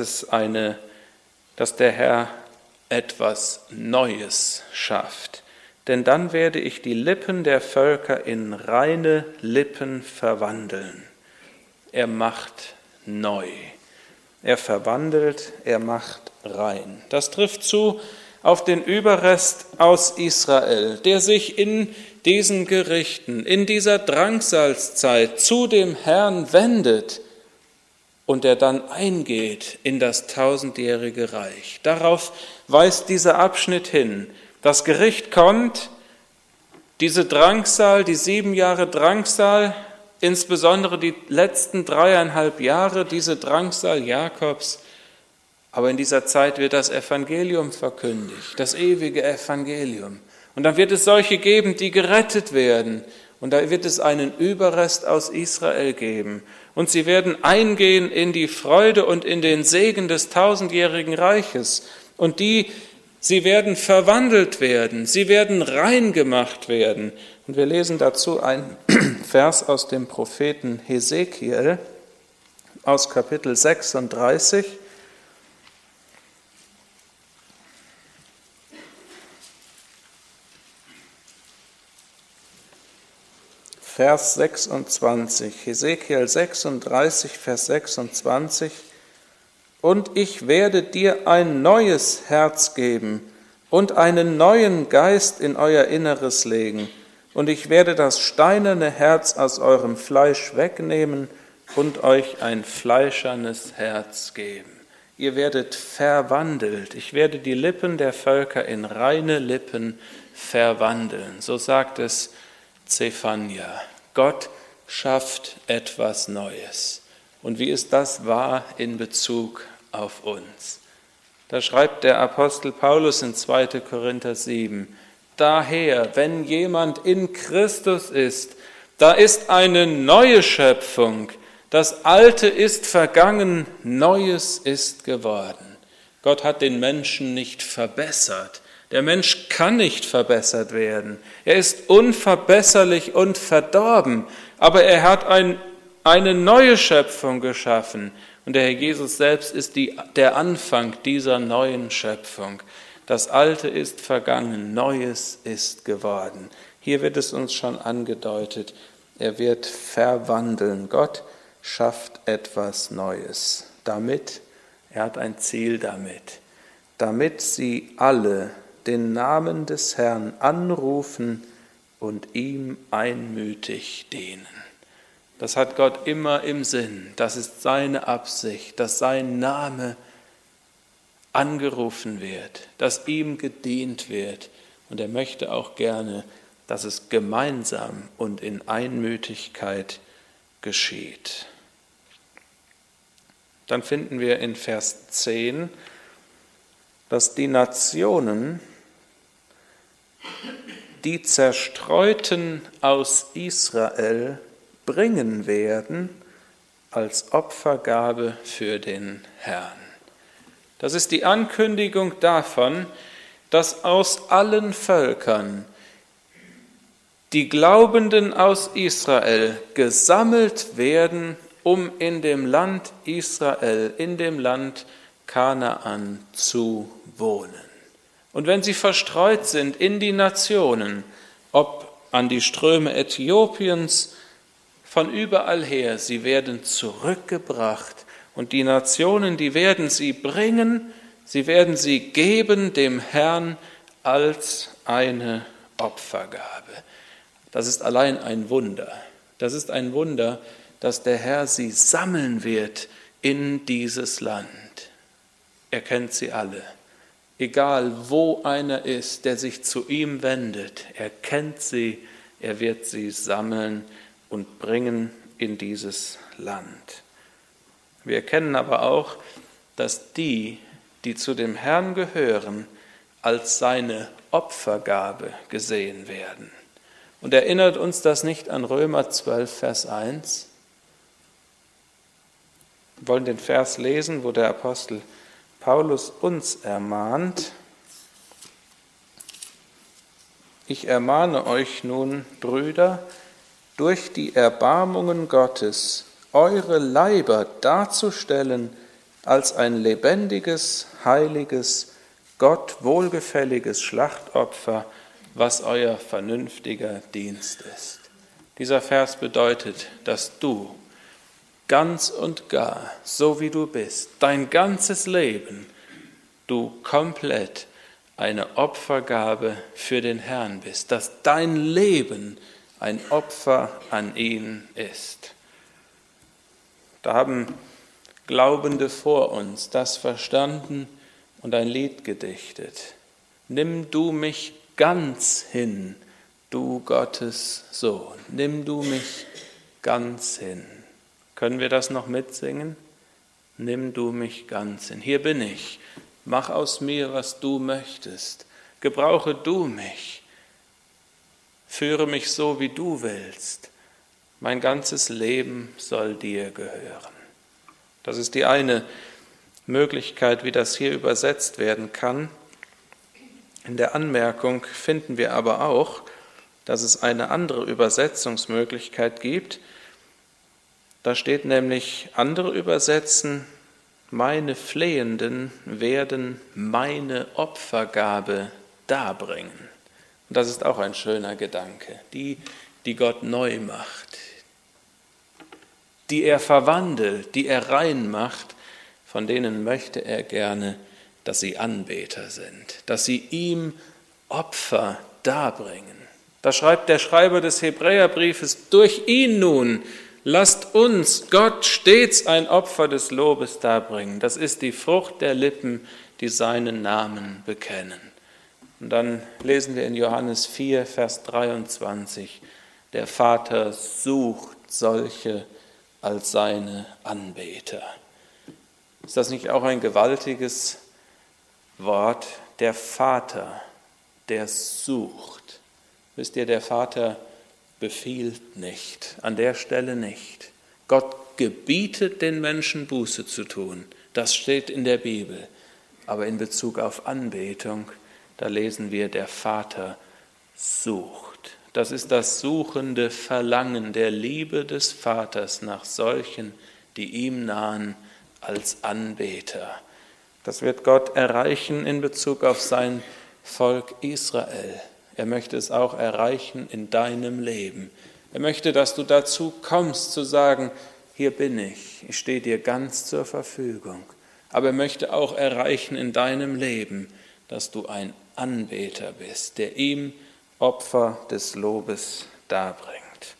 der Herr etwas Neues schafft. Denn dann werde ich die Lippen der Völker in reine Lippen verwandeln. Er macht neu. Er verwandelt, er macht rein. Das trifft zu auf den Überrest aus Israel, der sich in diesen Gerichten, in dieser Drangsalzzeit zu dem Herrn wendet und der dann eingeht in das 1000-jährige Reich. Darauf weist dieser Abschnitt hin. Das Gericht kommt, diese Drangsal, die 7 Jahre Drangsal, insbesondere die letzten 3,5 Jahre, diese Drangsal Jakobs. Aber in dieser Zeit wird das Evangelium verkündigt, das ewige Evangelium. Und dann wird es solche geben, die gerettet werden. Und da wird es einen Überrest aus Israel geben. Und sie werden eingehen in die Freude und in den Segen des 1000-jährigen Reiches. Und sie werden verwandelt werden, sie werden rein gemacht werden. Und wir lesen dazu einen Vers aus dem Propheten Hesekiel aus Kapitel 36. Vers 26, Hesekiel 36, Vers 26. und ich werde dir ein neues Herz geben und einen neuen Geist in euer Inneres legen. Und ich werde das steinerne Herz aus eurem Fleisch wegnehmen und euch ein fleischernes Herz geben. Ihr werdet verwandelt. Ich werde die Lippen der Völker in reine Lippen verwandeln. So sagt es Zephania. Gott schafft etwas Neues. Und wie ist das wahr in Bezug auf uns? Da schreibt der Apostel Paulus in 2. Korinther 7, daher, wenn jemand in Christus ist, da ist eine neue Schöpfung. Das Alte ist vergangen, Neues ist geworden. Gott hat den Menschen nicht verbessert. Der Mensch kann nicht verbessert werden. Er ist unverbesserlich und verdorben, aber er hat eine neue Schöpfung geschaffen. Und der Herr Jesus selbst ist der Anfang dieser neuen Schöpfung. Das Alte ist vergangen, Neues ist geworden. Hier wird es uns schon angedeutet, er wird verwandeln. Gott schafft etwas Neues. Er hat ein Ziel damit sie alle den Namen des Herrn anrufen und ihm einmütig dienen. Das hat Gott immer im Sinn. Das ist seine Absicht, dass sein Name angerufen wird, dass ihm gedient wird. Und er möchte auch gerne, dass es gemeinsam und in Einmütigkeit geschieht. Dann finden wir in Vers 10, dass die Nationen, die Zerstreuten aus Israel, bringen werden als Opfergabe für den Herrn. Das ist die Ankündigung davon, dass aus allen Völkern die Glaubenden aus Israel gesammelt werden, um in dem Land Israel, in dem Land Kanaan zu wohnen. Und wenn sie verstreut sind in die Nationen, ob an die Ströme Äthiopiens, von überall her, sie werden zurückgebracht und die Nationen, die werden sie bringen, sie werden sie geben dem Herrn als eine Opfergabe. Das ist allein ein Wunder. Das ist ein Wunder, dass der Herr sie sammeln wird in dieses Land. Er kennt sie alle. Egal wo einer ist, der sich zu ihm wendet, er kennt sie, er wird sie sammeln und bringen in dieses Land. Wir erkennen aber auch, dass die zu dem Herrn gehören, als seine Opfergabe gesehen werden. Und erinnert uns das nicht an Römer 12, Vers 1? Wir wollen den Vers lesen, wo der Apostel Paulus uns ermahnt. Ich ermahne euch nun, Brüder, durch die Erbarmungen Gottes eure Leiber darzustellen als ein lebendiges, heiliges, Gott wohlgefälliges Schlachtopfer, was euer vernünftiger Dienst ist. Dieser Vers bedeutet, dass du ganz und gar, so wie du bist, dein ganzes Leben, du komplett eine Opfergabe für den Herrn bist, dass dein Leben ein Opfer an ihn ist. Da haben Glaubende vor uns das verstanden und ein Lied gedichtet. Nimm du mich ganz hin, du Gottes Sohn, nimm du mich ganz hin. Können wir das noch mitsingen? Nimm du mich ganz hin. Hier bin ich. Mach aus mir, was du möchtest. Gebrauche du mich. Führe mich so, wie du willst. Mein ganzes Leben soll dir gehören. Das ist die eine Möglichkeit, wie das hier übersetzt werden kann. In der Anmerkung finden wir aber auch, dass es eine andere Übersetzungsmöglichkeit gibt. Da steht nämlich, andere übersetzen, meine Flehenden werden meine Opfergabe darbringen. Und das ist auch ein schöner Gedanke. Die Gott neu macht, die er verwandelt, die er rein macht, von denen möchte er gerne, dass sie Anbeter sind, dass sie ihm Opfer darbringen. Da schreibt der Schreiber des Hebräerbriefes, durch ihn nun lasst uns Gott stets ein Opfer des Lobes darbringen. Das ist die Frucht der Lippen, die seinen Namen bekennen. Und dann lesen wir in Johannes 4, Vers 23, der Vater sucht solche als seine Anbeter. Ist das nicht auch ein gewaltiges Wort? Der Vater, der sucht. Wisst ihr, der Vater befiehlt nicht, an der Stelle nicht. Gott gebietet den Menschen, Buße zu tun. Das steht in der Bibel. Aber in Bezug auf Anbetung, da lesen wir, der Vater sucht. Das ist das suchende Verlangen der Liebe des Vaters nach solchen, die ihm nahen, als Anbeter. Das wird Gott erreichen in Bezug auf sein Volk Israel. Er möchte es auch erreichen in deinem Leben. Er möchte, dass du dazu kommst, zu sagen, hier bin ich stehe dir ganz zur Verfügung. Aber er möchte auch erreichen in deinem Leben, dass du ein Anbeter bist, der ihm Opfer des Lobes darbringt.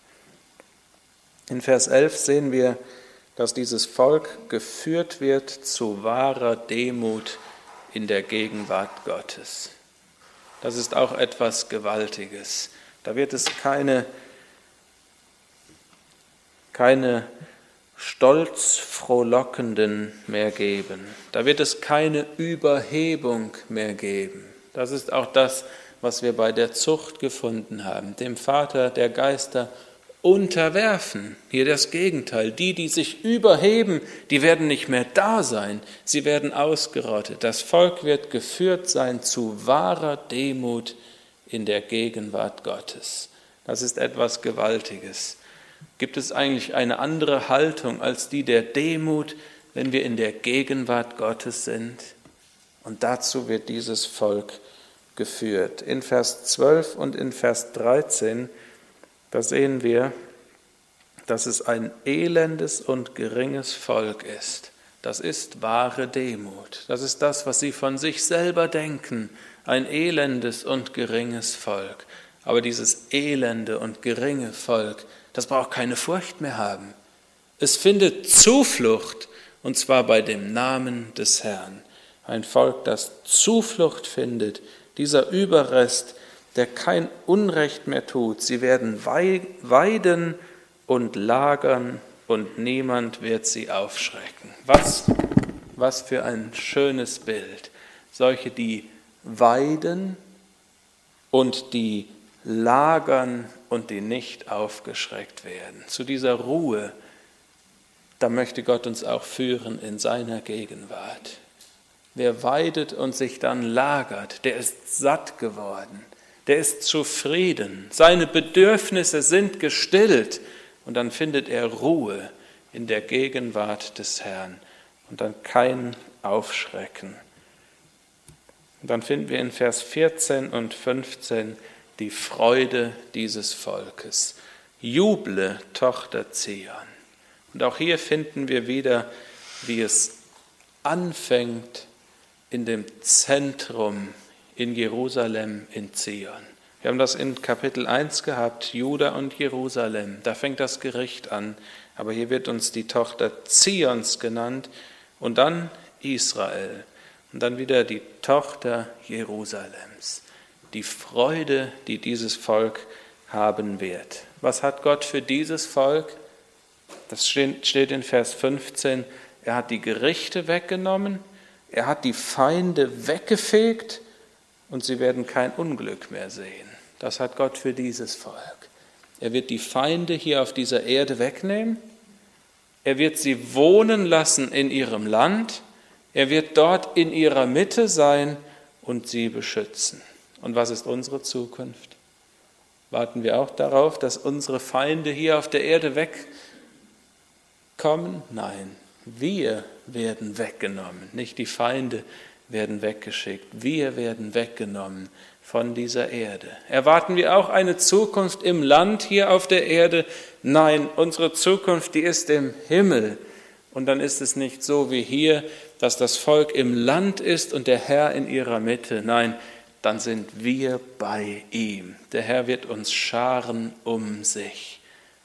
In Vers 11 sehen wir, dass dieses Volk geführt wird zu wahrer Demut in der Gegenwart Gottes. Das ist auch etwas Gewaltiges. Da wird es keine Stolzfrohlockenden mehr geben. Da wird es keine Überhebung mehr geben. Das ist auch das, was wir bei der Zucht gefunden haben. Dem Vater der Geister unterwerfen. Hier das Gegenteil. Die sich überheben, die werden nicht mehr da sein. Sie werden ausgerottet. Das Volk wird geführt sein zu wahrer Demut in der Gegenwart Gottes. Das ist etwas Gewaltiges. Gibt es eigentlich eine andere Haltung als die der Demut, wenn wir in der Gegenwart Gottes sind? Und dazu wird dieses Volk geführt. In Vers 12 und in Vers 13, da sehen wir, dass es ein elendes und geringes Volk ist. Das ist wahre Demut. Das ist das, was sie von sich selber denken. Ein elendes und geringes Volk. Aber dieses elende und geringe Volk, das braucht keine Furcht mehr haben. Es findet Zuflucht, und zwar bei dem Namen des Herrn. Ein Volk, das Zuflucht findet, dieser Überrest, der kein Unrecht mehr tut. Sie werden weiden und lagern und niemand wird sie aufschrecken. Was für ein schönes Bild. Solche, die weiden und die lagern und die nicht aufgeschreckt werden. Zu dieser Ruhe, da möchte Gott uns auch führen in seiner Gegenwart. Wer weidet und sich dann lagert, der ist satt geworden, der ist zufrieden, seine Bedürfnisse sind gestillt und dann findet er Ruhe in der Gegenwart des Herrn und dann kein Aufschrecken. Und dann finden wir in Vers 14 und 15 die Freude dieses Volkes. Juble, Tochter Zion. Und auch hier finden wir wieder, wie es anfängt in dem Zentrum in Jerusalem, in Zion. Wir haben das in Kapitel 1 gehabt, Juda und Jerusalem. Da fängt das Gericht an. Aber hier wird uns die Tochter Zions genannt und dann Israel. Und dann wieder die Tochter Jerusalems. Die Freude, die dieses Volk haben wird. Was hat Gott für dieses Volk? Das steht in Vers 15. Er hat die Gerichte weggenommen, er hat die Feinde weggefegt und sie werden kein Unglück mehr sehen. Das hat Gott für dieses Volk. Er wird die Feinde hier auf dieser Erde wegnehmen, er wird sie wohnen lassen in ihrem Land, er wird dort in ihrer Mitte sein und sie beschützen. Und was ist unsere Zukunft? Warten wir auch darauf, dass unsere Feinde hier auf der Erde wegkommen? Nein, wir werden weggenommen. Nicht die Feinde werden weggeschickt. Wir werden weggenommen von dieser Erde. Erwarten wir auch eine Zukunft im Land hier auf der Erde? Nein, unsere Zukunft, die ist im Himmel. Und dann ist es nicht so wie hier, dass das Volk im Land ist und der Herr in ihrer Mitte. Nein, dann sind wir bei ihm. Der Herr wird uns scharen um sich.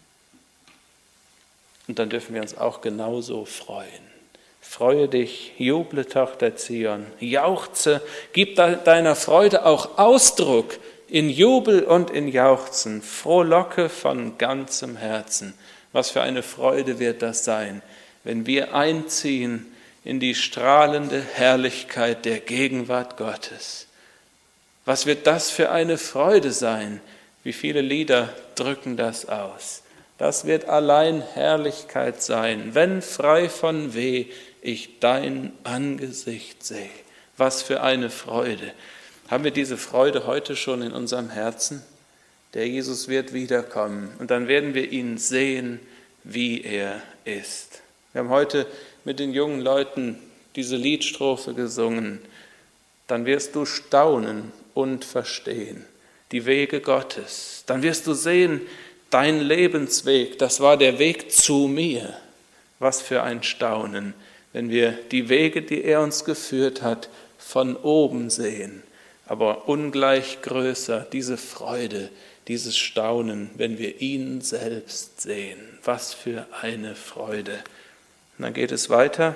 Und dann dürfen wir uns auch genauso freuen. Freue dich, juble, Tochter Zion, jauchze, gib deiner Freude auch Ausdruck in Jubel und in Jauchzen, frohlocke von ganzem Herzen. Was für eine Freude wird das sein, wenn wir einziehen in die strahlende Herrlichkeit der Gegenwart Gottes. Was wird das für eine Freude sein? Wie viele Lieder drücken das aus? Das wird allein Herrlichkeit sein, wenn frei von Weh ich dein Angesicht sehe. Was für eine Freude. Haben wir diese Freude heute schon in unserem Herzen? Der Jesus wird wiederkommen und dann werden wir ihn sehen, wie er ist. Wir haben heute mit den jungen Leuten diese Liedstrophe gesungen. Dann wirst du staunen und verstehen die Wege Gottes. Dann wirst du sehen, dein Lebensweg, das war der Weg zu mir. Was für ein Staunen, wenn wir die Wege, die er uns geführt hat, von oben sehen. Aber ungleich größer diese Freude, dieses Staunen, wenn wir ihn selbst sehen. Was für eine Freude. Und dann geht es weiter.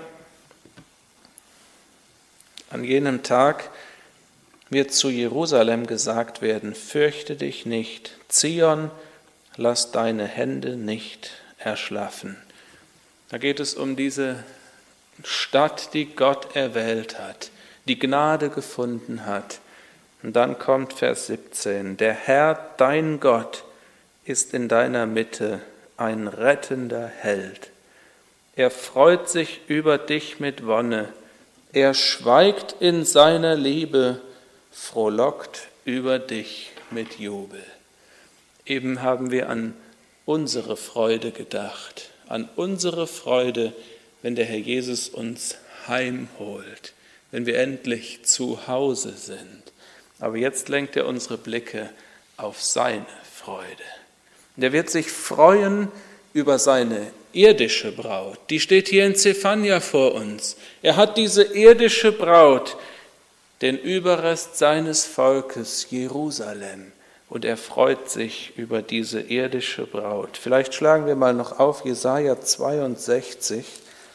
An jenem Tag wird zu Jerusalem gesagt werden, fürchte dich nicht, Zion, lass deine Hände nicht erschlaffen. Da geht es um diese Stadt, die Gott erwählt hat, die Gnade gefunden hat. Und dann kommt Vers 17, der Herr, dein Gott, ist in deiner Mitte ein rettender Held. Er freut sich über dich mit Wonne, er schweigt in seiner Liebe, frohlockt über dich mit Jubel. Eben haben wir an unsere Freude gedacht, an unsere Freude, wenn der Herr Jesus uns heimholt, wenn wir endlich zu Hause sind. Aber jetzt lenkt er unsere Blicke auf seine Freude. Und er wird sich freuen über seine irdische Braut. Die steht hier in Zephania vor uns. Er hat diese irdische Braut, den Überrest seines Volkes, Jerusalem. Und er freut sich über diese irdische Braut. Vielleicht schlagen wir mal noch auf Jesaja 62.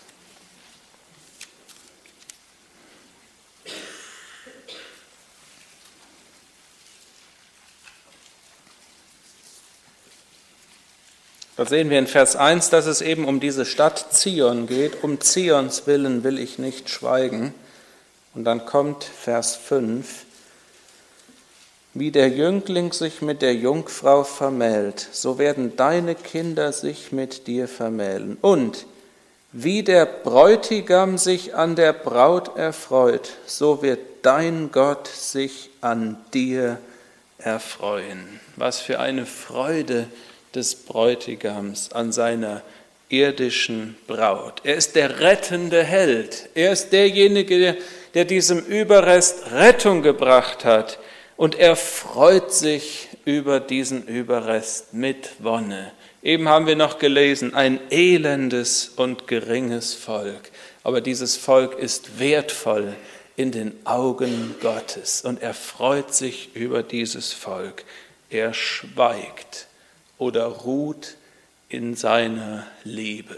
Da sehen wir in Vers 1, dass es eben um diese Stadt Zion geht. Um Zions willen will ich nicht schweigen. Und dann kommt Vers 5. Wie der Jüngling sich mit der Jungfrau vermählt, so werden deine Kinder sich mit dir vermählen. Und wie der Bräutigam sich an der Braut erfreut, so wird dein Gott sich an dir erfreuen. Was für eine Freude des Bräutigams an seiner irdischen Braut. Er ist der rettende Held. Er ist derjenige, der diesem Überrest Rettung gebracht hat. Und er freut sich über diesen Überrest mit Wonne. Eben haben wir noch gelesen, ein elendes und geringes Volk. Aber dieses Volk ist wertvoll in den Augen Gottes. Und er freut sich über dieses Volk. Er schweigt oder ruht in seiner Liebe.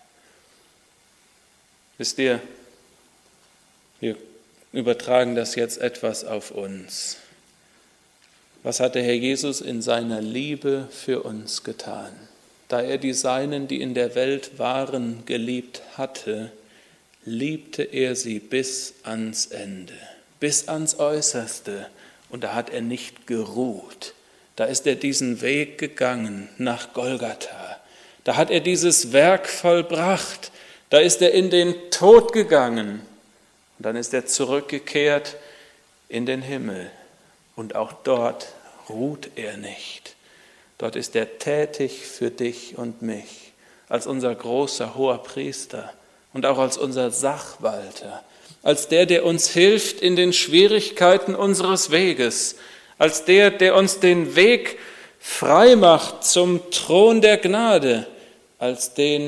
Wisst ihr, wir übertragen das jetzt etwas auf uns. Was hat der Herr Jesus in seiner Liebe für uns getan? Da er die Seinen, die in der Welt waren, geliebt hatte, liebte er sie bis ans Ende, bis ans Äußerste. Und da hat er nicht geruht. Da ist er diesen Weg gegangen nach Golgatha. Da hat er dieses Werk vollbracht. Da ist er in den Tod gegangen. Und dann ist er zurückgekehrt in den Himmel. Und auch dort ruht er nicht. Dort ist er tätig für dich und mich, als unser großer hoher Priester und auch als unser Sachwalter, als der uns hilft in den Schwierigkeiten unseres Weges, als der uns den Weg frei macht zum Thron der Gnade, als der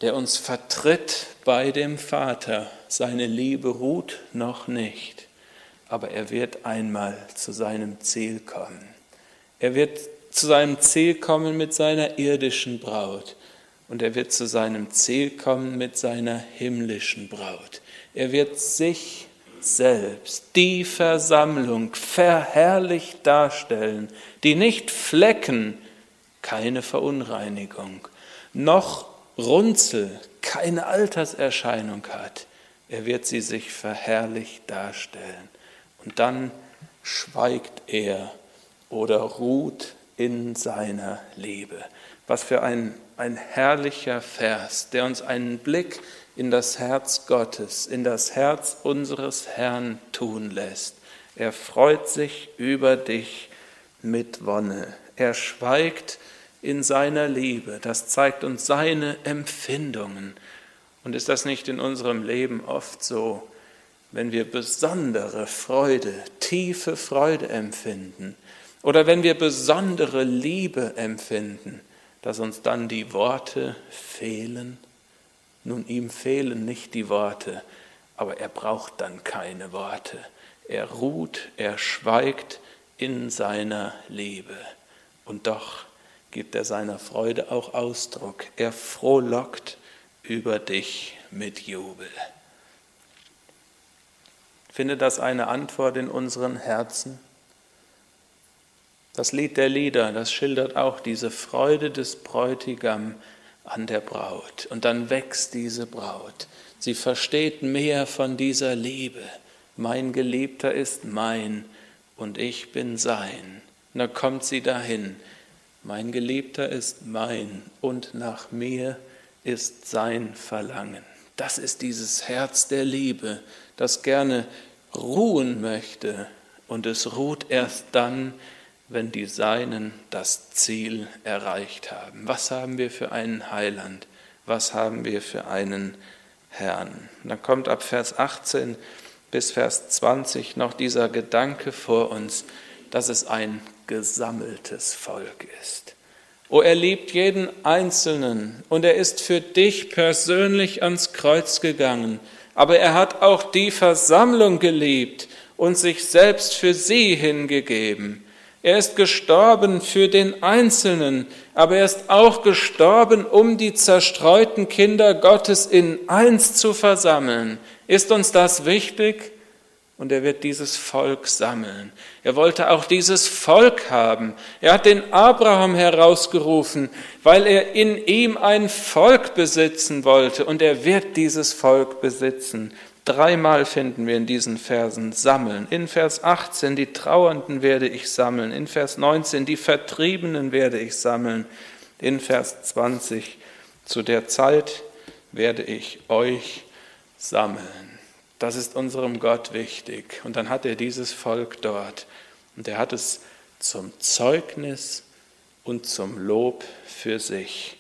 der uns vertritt bei dem Vater. Seine Liebe ruht noch nicht, aber er wird einmal zu seinem Ziel kommen. Er wird zu seinem Ziel kommen mit seiner irdischen Braut und er wird zu seinem Ziel kommen mit seiner himmlischen Braut. Er wird sich selbst, die Versammlung, verherrlicht darstellen, die nicht Flecken, keine Verunreinigung, noch Runzel, keine Alterserscheinung hat. Er wird sie sich verherrlicht darstellen. Und dann schweigt er oder ruht in seiner Liebe. Was für ein herrlicher Vers, der uns einen Blick in das Herz Gottes, in das Herz unseres Herrn tun lässt. Er freut sich über dich mit Wonne. Er schweigt in seiner Liebe. Das zeigt uns seine Empfindungen. Und ist das nicht in unserem Leben oft so, wenn wir besondere Freude, tiefe Freude empfinden oder wenn wir besondere Liebe empfinden, dass uns dann die Worte fehlen? Nun, ihm fehlen nicht die Worte, aber er braucht dann keine Worte. Er ruht, er schweigt in seiner Liebe. Und doch gibt er seiner Freude auch Ausdruck. Er frohlockt über dich mit Jubel. Findet das eine Antwort in unseren Herzen? Das Lied der Lieder, das schildert auch diese Freude des Bräutigams an der Braut. Und dann wächst diese Braut. Sie versteht mehr von dieser Liebe. Mein Geliebter ist mein und ich bin sein. Und dann kommt sie dahin. Mein Geliebter ist mein und nach mir ist sein Verlangen. Das ist dieses Herz der Liebe, das gerne ruhen möchte. Und es ruht erst dann, wenn die Seinen das Ziel erreicht haben. Was haben wir für einen Heiland? Was haben wir für einen Herrn? Und dann kommt ab Vers 18 bis Vers 20 noch dieser Gedanke vor uns, dass es ein gesammeltes Volk ist. Oh, er liebt jeden Einzelnen und er ist für dich persönlich ans Kreuz gegangen, aber er hat auch die Versammlung geliebt und sich selbst für sie hingegeben. Er ist gestorben für den Einzelnen, aber er ist auch gestorben, um die zerstreuten Kinder Gottes in eins zu versammeln. Ist uns das wichtig? Und er wird dieses Volk sammeln. Er wollte auch dieses Volk haben. Er hat den Abraham herausgerufen, weil er in ihm ein Volk besitzen wollte. Und er wird dieses Volk besitzen. 3-mal finden wir in diesen Versen sammeln. In Vers 18, die Trauernden werde ich sammeln. In Vers 19, die Vertriebenen werde ich sammeln. In Vers 20, zu der Zeit werde ich euch sammeln. Das ist unserem Gott wichtig. Und dann hat er dieses Volk dort. Und er hat es zum Zeugnis und zum Lob für sich.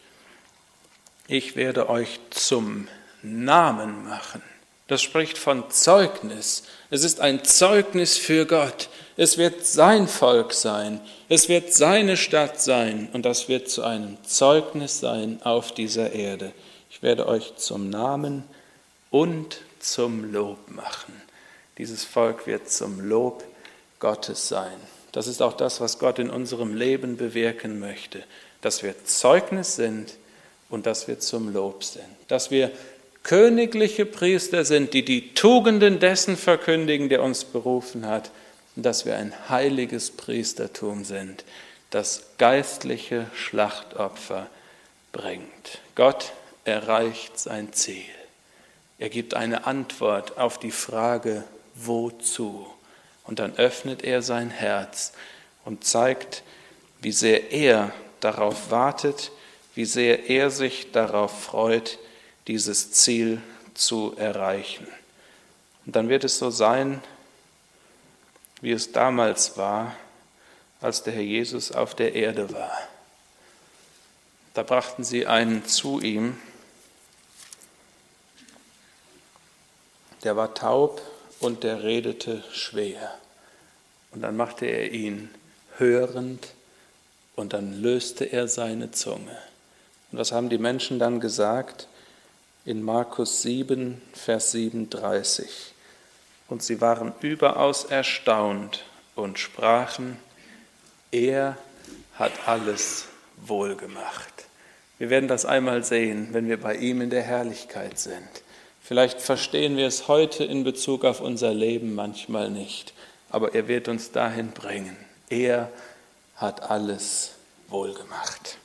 Ich werde euch zum Namen machen. Das spricht von Zeugnis. Es ist ein Zeugnis für Gott. Es wird sein Volk sein. Es wird seine Stadt sein. Und das wird zu einem Zeugnis sein auf dieser Erde. Ich werde euch zum Namen und zum Lob machen. Dieses Volk wird zum Lob Gottes sein. Das ist auch das, was Gott in unserem Leben bewirken möchte. Dass wir Zeugnis sind und dass wir zum Lob sind. Dass wir königliche Priester sind, die die Tugenden dessen verkündigen, der uns berufen hat. Und dass wir ein heiliges Priestertum sind, das geistliche Schlachtopfer bringt. Gott erreicht sein Ziel. Er gibt eine Antwort auf die Frage, wozu? Und dann öffnet er sein Herz und zeigt, wie sehr er darauf wartet, wie sehr er sich darauf freut, dieses Ziel zu erreichen. Und dann wird es so sein, wie es damals war, als der Herr Jesus auf der Erde war. Da brachten sie einen zu ihm, der war taub und der redete schwer. Und dann machte er ihn hörend und dann löste er seine Zunge. Und was haben die Menschen dann gesagt? in Markus 7, Vers 37. Und sie waren überaus erstaunt und sprachen, er hat alles wohlgemacht. Wir werden das einmal sehen, wenn wir bei ihm in der Herrlichkeit sind. Vielleicht verstehen wir es heute in Bezug auf unser Leben manchmal nicht, aber er wird uns dahin bringen. Er hat alles wohlgemacht.